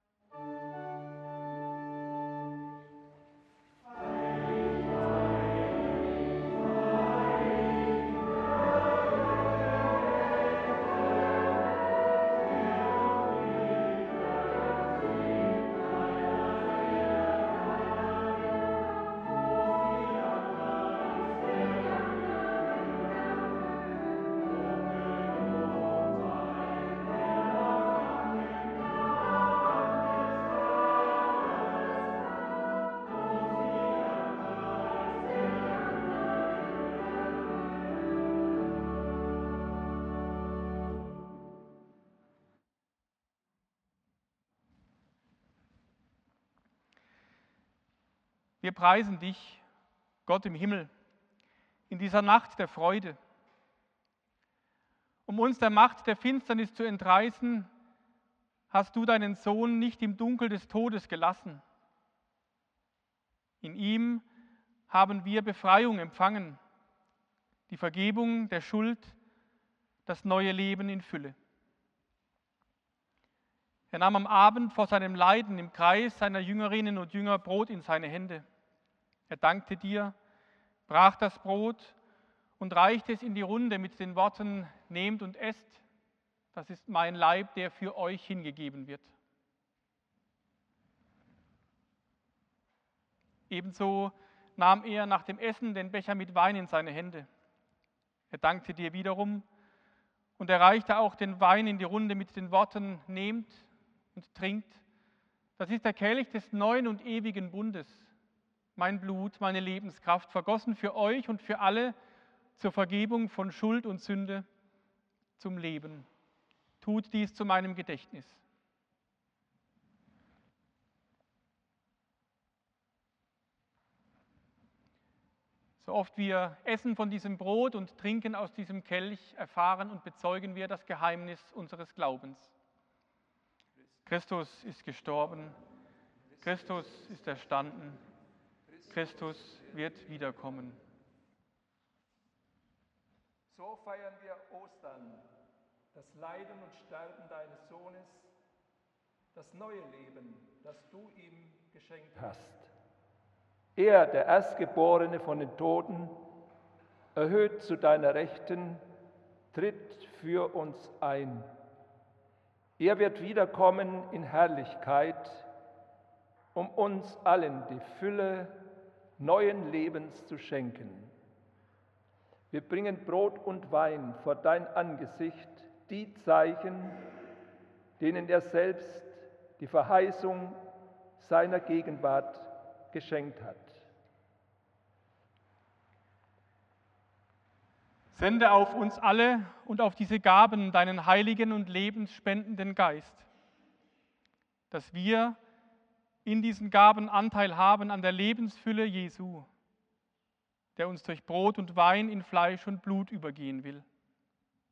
Wir preisen dich, Gott im Himmel, in dieser Nacht der Freude. Um uns der Macht der Finsternis zu entreißen, hast du deinen Sohn nicht im Dunkel des Todes gelassen. In ihm haben wir Befreiung empfangen, die Vergebung der Schuld, das neue Leben in Fülle. Er nahm am Abend vor seinem Leiden im Kreis seiner Jüngerinnen und Jünger Brot in seine Hände. Er dankte dir, brach das Brot und reichte es in die Runde mit den Worten: Nehmt und esst, das ist mein Leib, der für euch hingegeben wird. Ebenso nahm er nach dem Essen den Becher mit Wein in seine Hände. Er dankte dir wiederum und er reichte auch den Wein in die Runde mit den Worten: Nehmt und trinkt, das ist der Kelch des neuen und ewigen Bundes. Mein Blut, meine Lebenskraft, vergossen für euch und für alle zur Vergebung von Schuld und Sünde, zum Leben. Tut dies zu meinem Gedächtnis. So oft wir essen von diesem Brot und trinken aus diesem Kelch, erfahren und bezeugen wir das Geheimnis unseres Glaubens. Christus ist gestorben, Christus ist erstanden, Christus wird wiederkommen. So feiern wir Ostern, das Leiden und Sterben deines Sohnes, das neue Leben, das du ihm geschenkt hast. Er, der Erstgeborene von den Toten, erhöht zu deiner Rechten, tritt für uns ein. Er wird wiederkommen in Herrlichkeit, um uns allen die Fülle neuen Lebens zu schenken. Wir bringen Brot und Wein vor dein Angesicht, die Zeichen, denen er selbst die Verheißung seiner Gegenwart geschenkt hat. Sende auf uns alle und auf diese Gaben deinen heiligen und lebensspendenden Geist, dass wir in diesen Gaben Anteil haben an der Lebensfülle Jesu, der uns durch Brot und Wein in Fleisch und Blut übergehen will.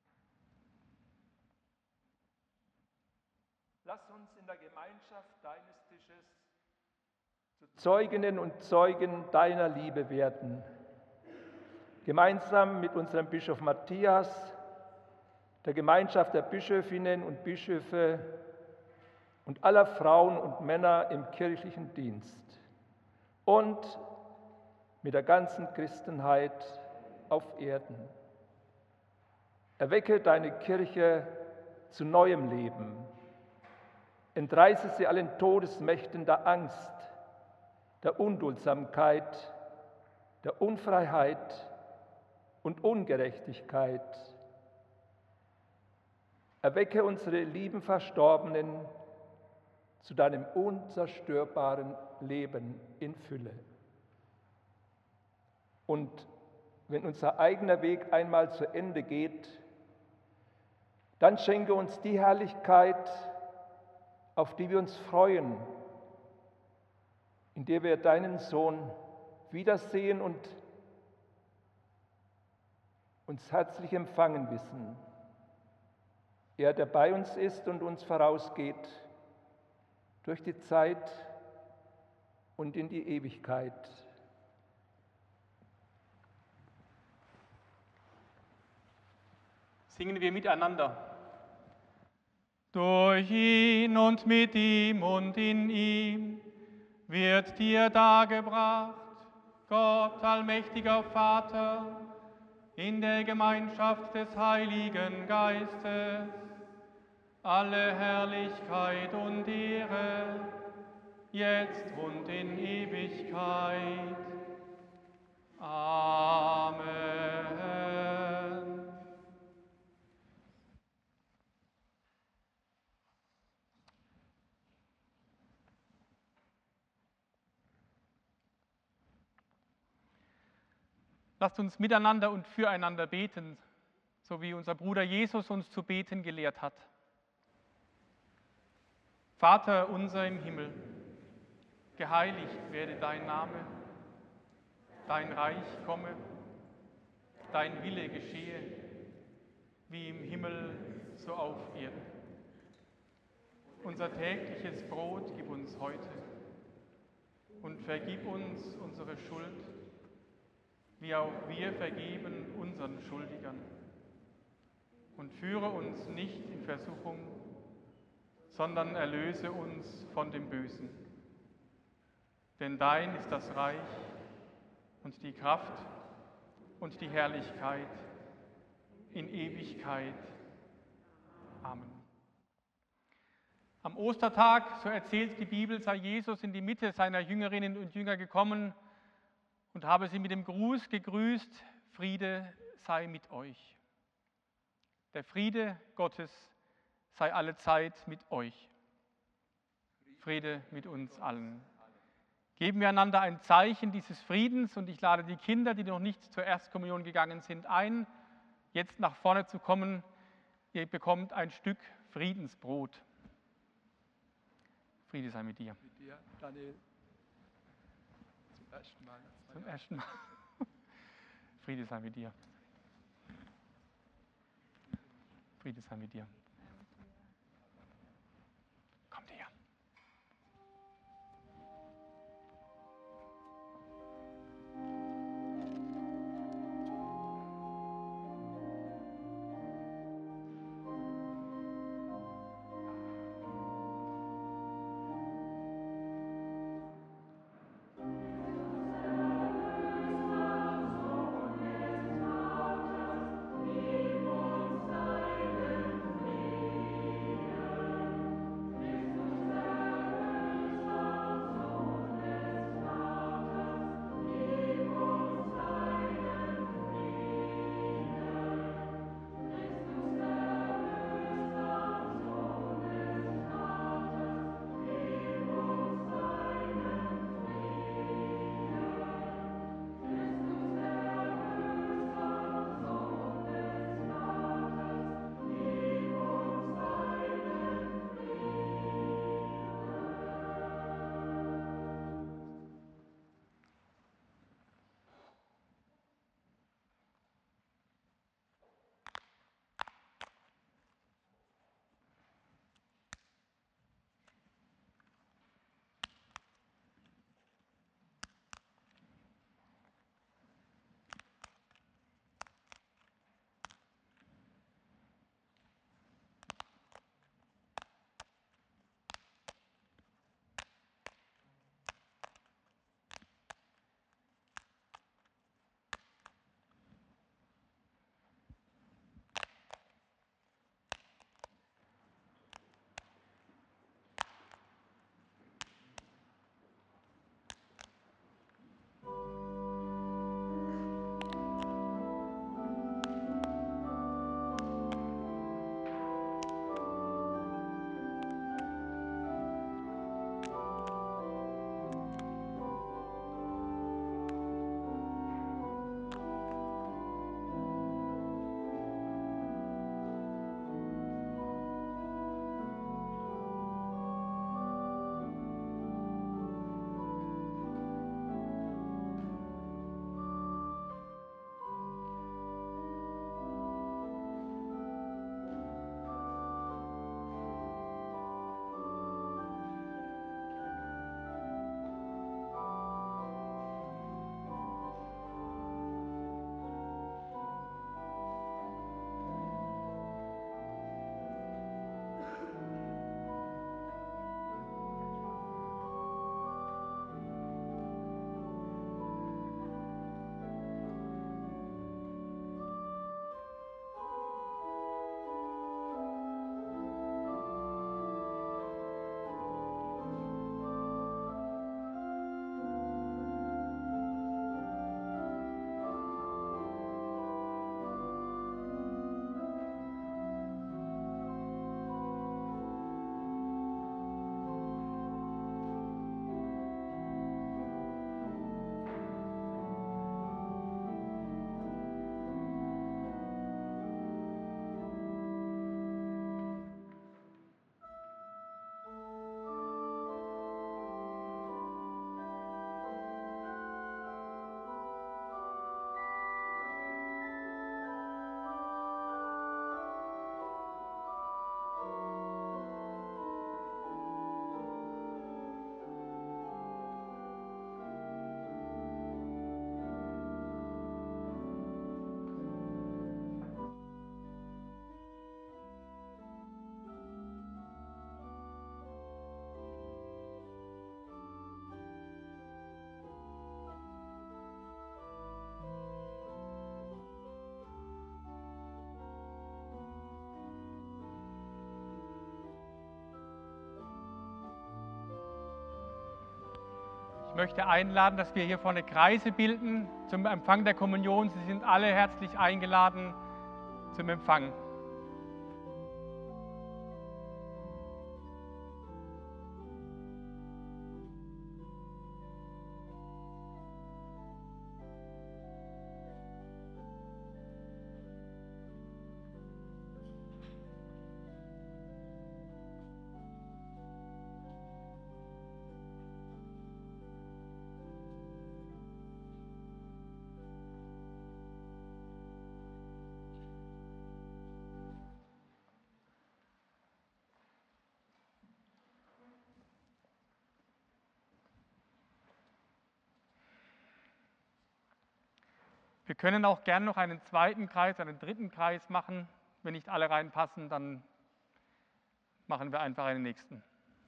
lass uns in der Gemeinschaft deines Tisches zu Zeuginnen und Zeugen deiner Liebe werden. Gemeinsam mit unserem Bischof Matthias, der Gemeinschaft der Bischöfinnen und Bischöfe und aller Frauen und Männer im kirchlichen Dienst und mit der ganzen Christenheit auf Erden. Erwecke deine Kirche zu neuem Leben. Entreiße sie allen Todesmächten der Angst, der Unduldsamkeit, der Unfreiheit und Ungerechtigkeit. Erwecke unsere lieben Verstorbenen zu deinem unzerstörbaren Leben in Fülle. Und wenn unser eigener Weg einmal zu Ende geht, dann schenke uns die Herrlichkeit, auf die wir uns freuen, in der wir deinen Sohn wiedersehen und uns herzlich empfangen wissen. Er, der bei uns ist und uns vorausgeht, durch die Zeit und in die Ewigkeit. Singen wir miteinander. Durch ihn und mit ihm und in ihm wird dir dargebracht, Gott, allmächtiger Vater, in der Gemeinschaft des Heiligen Geistes, alle Herrlichkeit und Ehre, jetzt und in Ewigkeit. Amen. Lasst uns miteinander und füreinander beten, so wie unser Bruder Jesus uns zu beten gelehrt hat. Vater unser im Himmel, geheiligt werde dein Name, dein Reich komme, dein Wille geschehe, wie im Himmel so auf Erden. Unser tägliches Brot gib uns heute und vergib uns unsere Schuld, wie auch wir vergeben unseren Schuldigern. Und führe uns nicht in Versuchung, sondern erlöse uns von dem Bösen. Denn dein ist das Reich und die Kraft und die Herrlichkeit in Ewigkeit. Amen. Am Ostertag, so erzählt die Bibel, sei Jesus in die Mitte seiner Jüngerinnen und Jünger gekommen und habe sie mit dem Gruß gegrüßt: Friede sei mit euch. Der Friede Gottes sei allezeit mit euch. Friede mit uns allen. Geben wir einander ein Zeichen dieses Friedens, und ich lade die Kinder, die noch nicht zur Erstkommunion gegangen sind, ein, jetzt nach vorne zu kommen. Ihr bekommt ein Stück Friedensbrot. Friede sei mit dir. Mit dir, Daniel. Zum ersten Mal. Zum ersten Mal. Friede sei mit dir. Friede sei mit dir. Kommt her. Gib uns deinen möchte einladen, dass wir hier vorne Kreise bilden zum Empfang der Kommunion. Sie sind alle herzlich eingeladen zum Empfang. Wir können auch gerne noch einen zweiten Kreis, einen dritten Kreis machen. Wenn nicht alle reinpassen, dann machen wir einfach einen nächsten.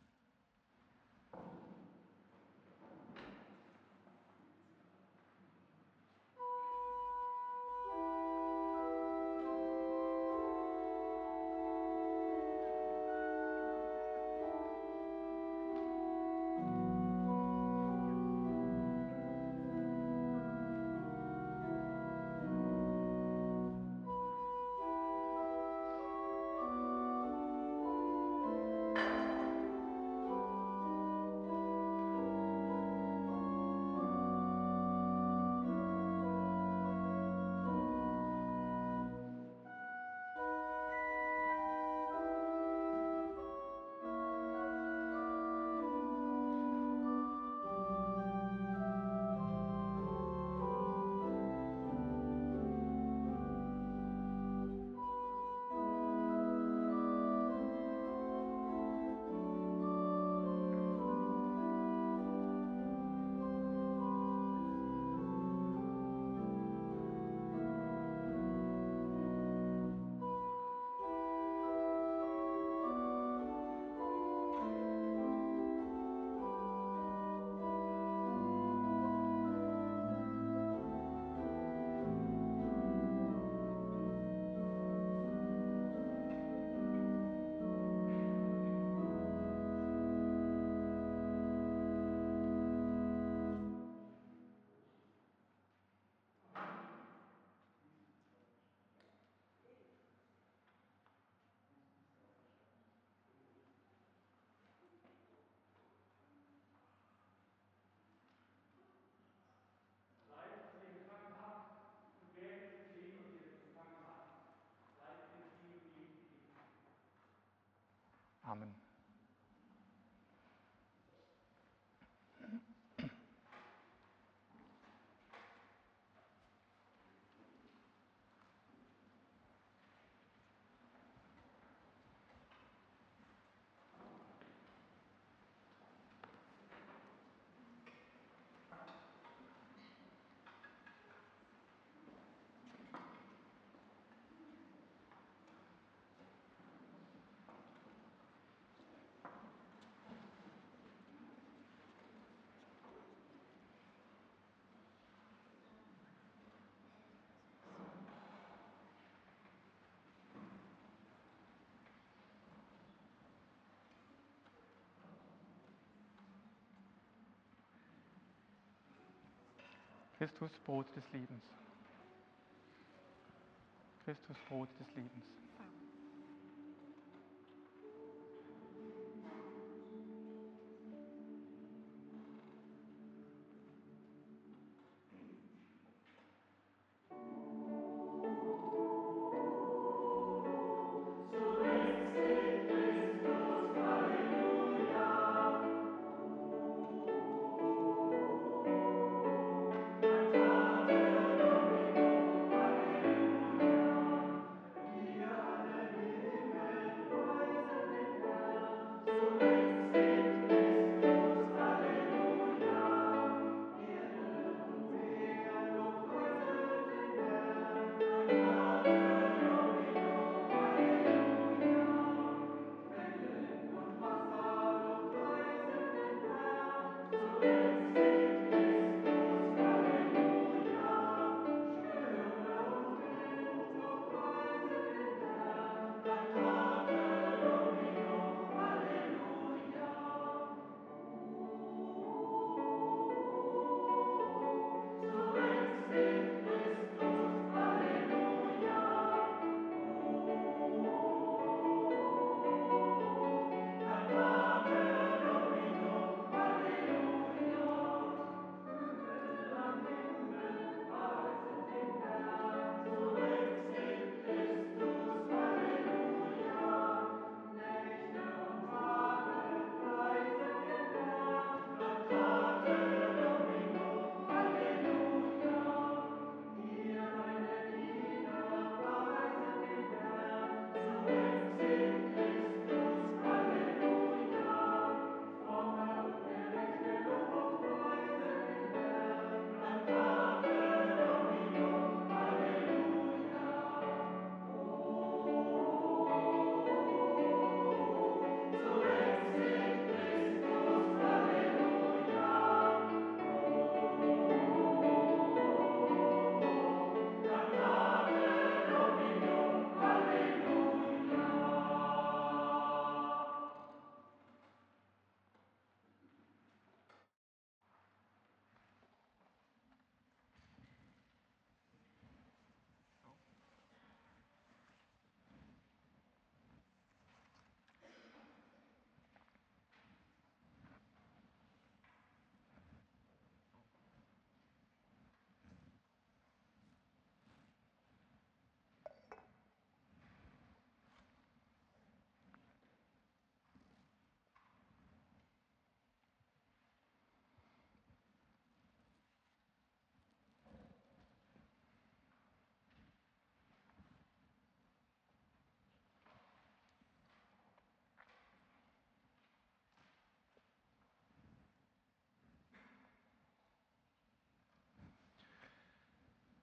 Amen. Christus, Brot des Lebens. Christus, Brot des Lebens.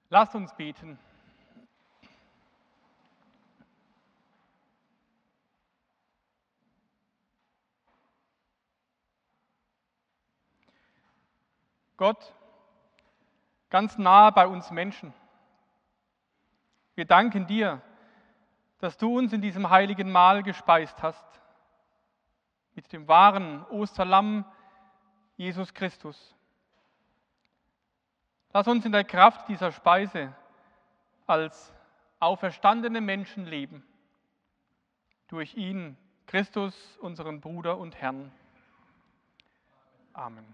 Lasst uns beten. Gott, ganz nahe bei uns Menschen, wir danken dir, dass du uns in diesem heiligen Mahl gespeist hast, mit dem wahren Osterlamm Jesus Christus. Lass uns in der Kraft dieser Speise als auferstandene Menschen leben, durch ihn, Christus, unseren Bruder und Herrn. Amen.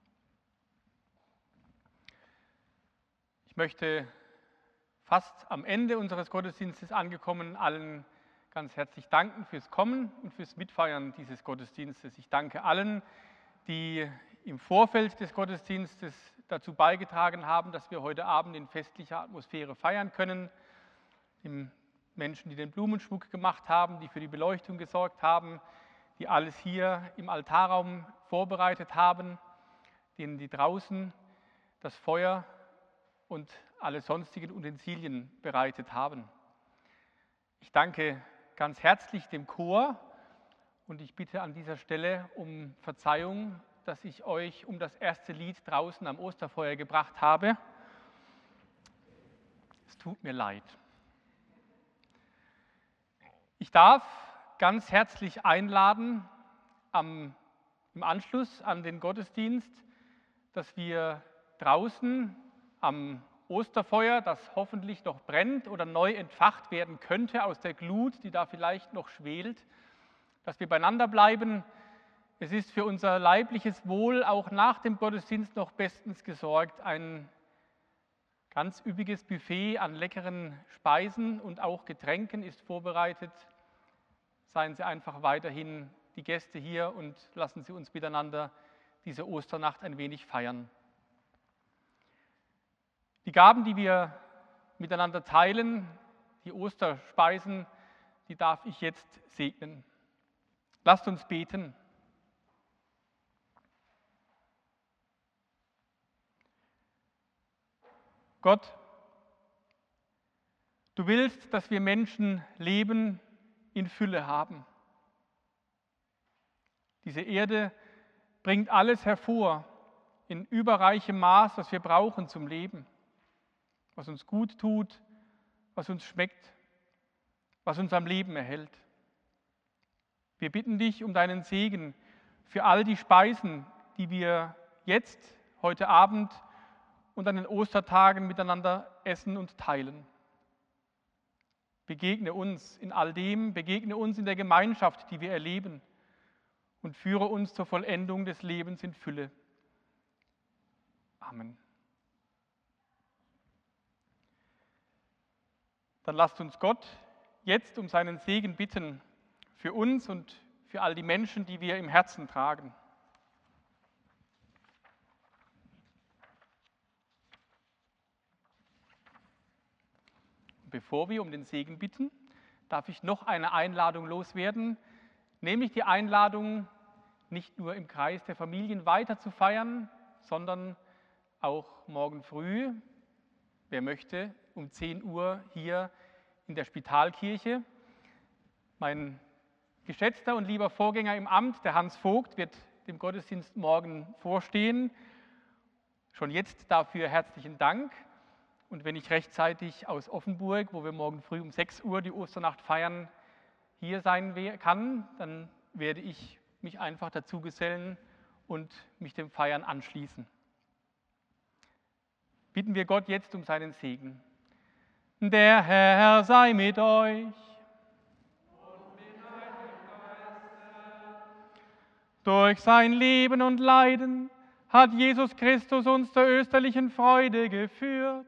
Ich möchte fast am Ende unseres Gottesdienstes angekommen allen ganz herzlich danken fürs Kommen und fürs Mitfeiern dieses Gottesdienstes. Ich danke allen, die im Vorfeld des Gottesdienstes dazu beigetragen haben, dass wir heute Abend in festlicher Atmosphäre feiern können. Den Menschen, die den Blumenschmuck gemacht haben, die für die Beleuchtung gesorgt haben, die alles hier im Altarraum vorbereitet haben, denen die draußen das Feuer und alle sonstigen Utensilien bereitet haben. Ich danke ganz herzlich dem Chor und ich bitte an dieser Stelle um Verzeihung, dass ich euch um das erste Lied draußen am Osterfeuer gebracht habe. Es tut mir leid. Ich darf ganz herzlich einladen, am, im Anschluss an den Gottesdienst, dass wir draußen am Osterfeuer, das hoffentlich noch brennt oder neu entfacht werden könnte aus der Glut, die da vielleicht noch schwelt, dass wir beieinander bleiben. Es ist für unser leibliches Wohl auch nach dem Gottesdienst noch bestens gesorgt. Ein ganz üppiges Buffet an leckeren Speisen und auch Getränken ist vorbereitet. Seien Sie einfach weiterhin die Gäste hier und lassen Sie uns miteinander diese Osternacht ein wenig feiern. Die Gaben, die wir miteinander teilen, die Osterspeisen, die darf ich jetzt segnen. Lasst uns beten. Gott, du willst, dass wir Menschen Leben in Fülle haben. Diese Erde bringt alles hervor in überreichem Maß, was wir brauchen zum Leben, was uns gut tut, was uns schmeckt, was uns am Leben erhält. Wir bitten dich um deinen Segen für all die Speisen, die wir jetzt, heute Abend und an den Ostertagen miteinander essen und teilen. Begegne uns in all dem, begegne uns in der Gemeinschaft, die wir erleben und führe uns zur Vollendung des Lebens in Fülle. Amen. Dann lasst uns Gott jetzt um seinen Segen bitten für uns und für all die Menschen, die wir im Herzen tragen. Bevor wir um den Segen bitten, darf ich noch eine Einladung loswerden, nämlich die Einladung, nicht nur im Kreis der Familien weiter zu feiern, sondern auch morgen früh, wer möchte, um zehn Uhr hier in der Spitalkirche. Mein geschätzter und lieber Vorgänger im Amt, der Hans Vogt, wird dem Gottesdienst morgen vorstehen. Schon jetzt dafür herzlichen Dank. Und wenn ich rechtzeitig aus Offenburg, wo wir morgen früh um sechs Uhr die Osternacht feiern, hier sein kann, dann werde ich mich einfach dazu gesellen und mich dem Feiern anschließen. Bitten wir Gott jetzt um seinen Segen. Der Herr sei mit euch. Und mit deinem Geiste. Durch sein Leben und Leiden hat Jesus Christus uns zur österlichen Freude geführt.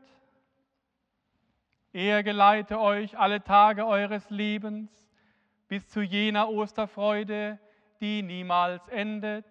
Er geleite euch alle Tage eures Lebens bis zu jener Osterfreude, die niemals endet.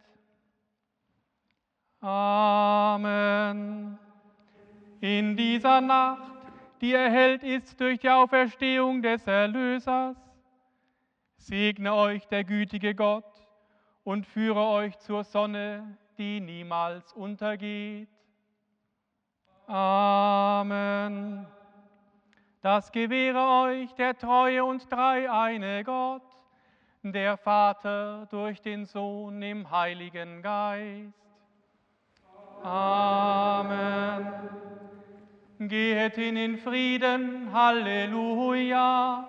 Amen. In dieser Nacht, die erhellt ist durch die Auferstehung des Erlösers, segne euch der gütige Gott und führe euch zur Sonne, die niemals untergeht. Amen. Das gewähre euch der treue und dreieine Gott, der Vater durch den Sohn im Heiligen Geist. Amen. Gehet hin in Frieden. Halleluja.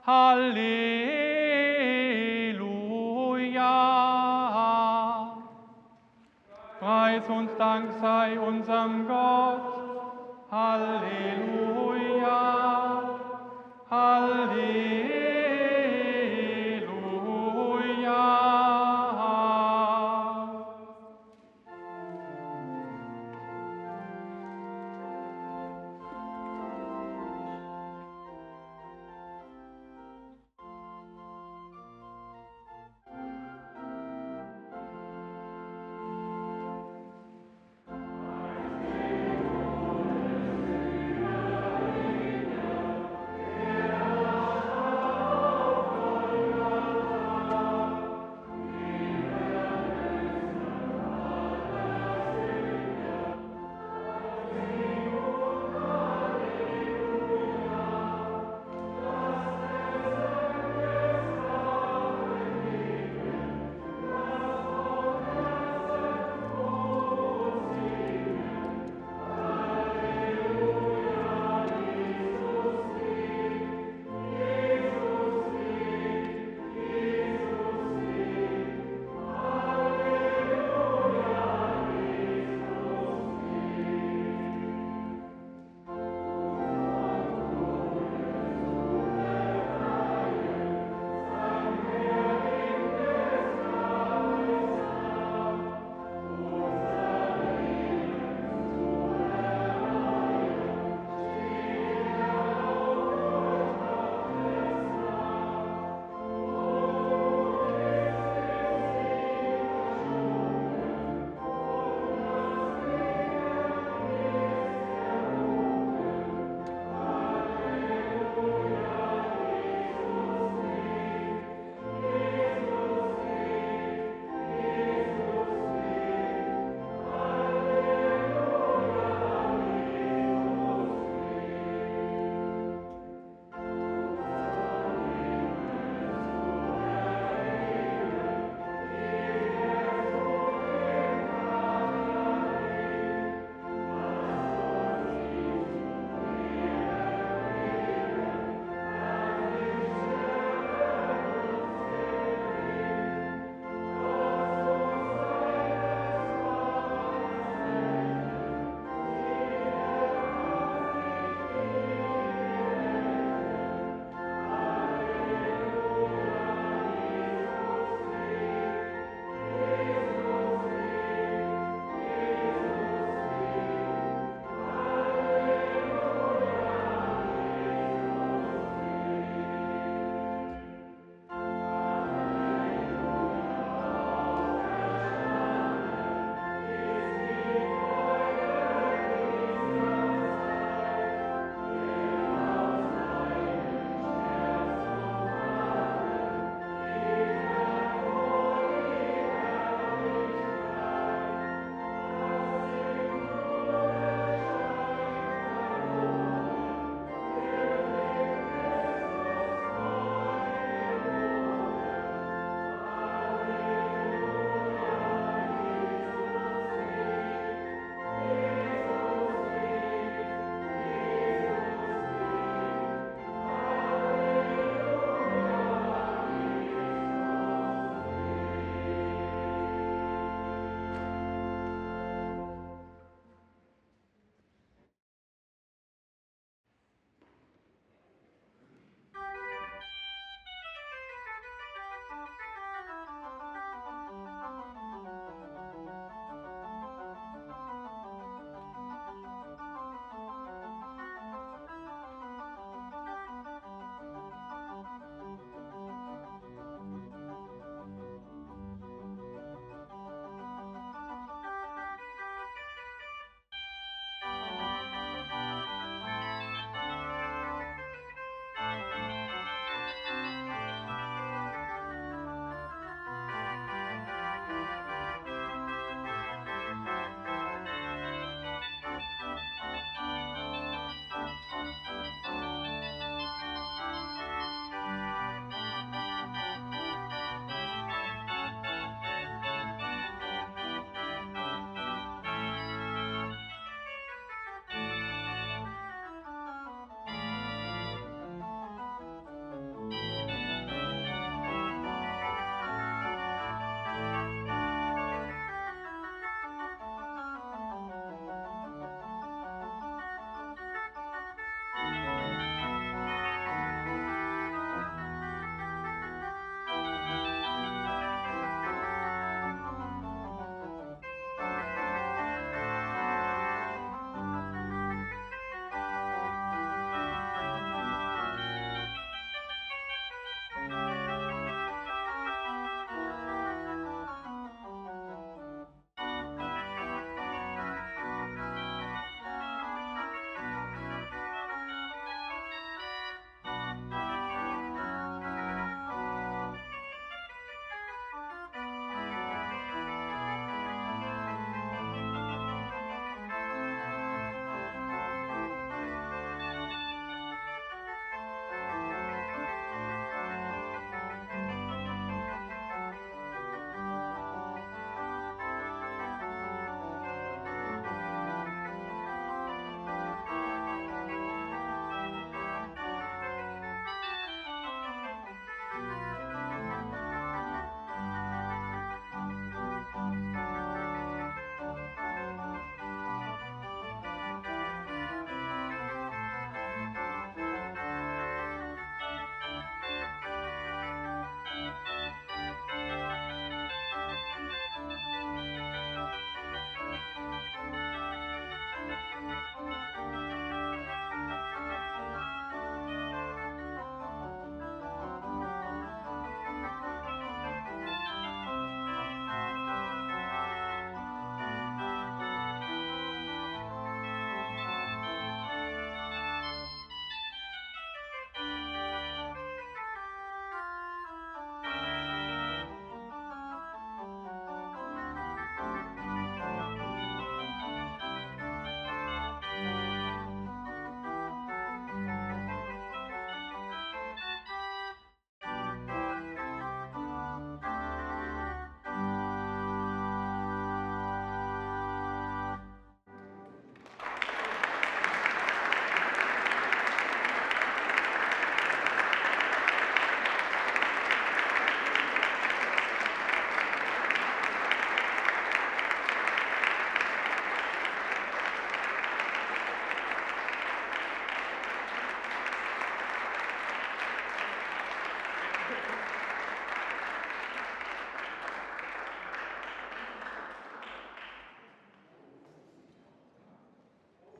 Halleluja. Preis und Dank sei unserem Gott. Halleluja. Halleluja.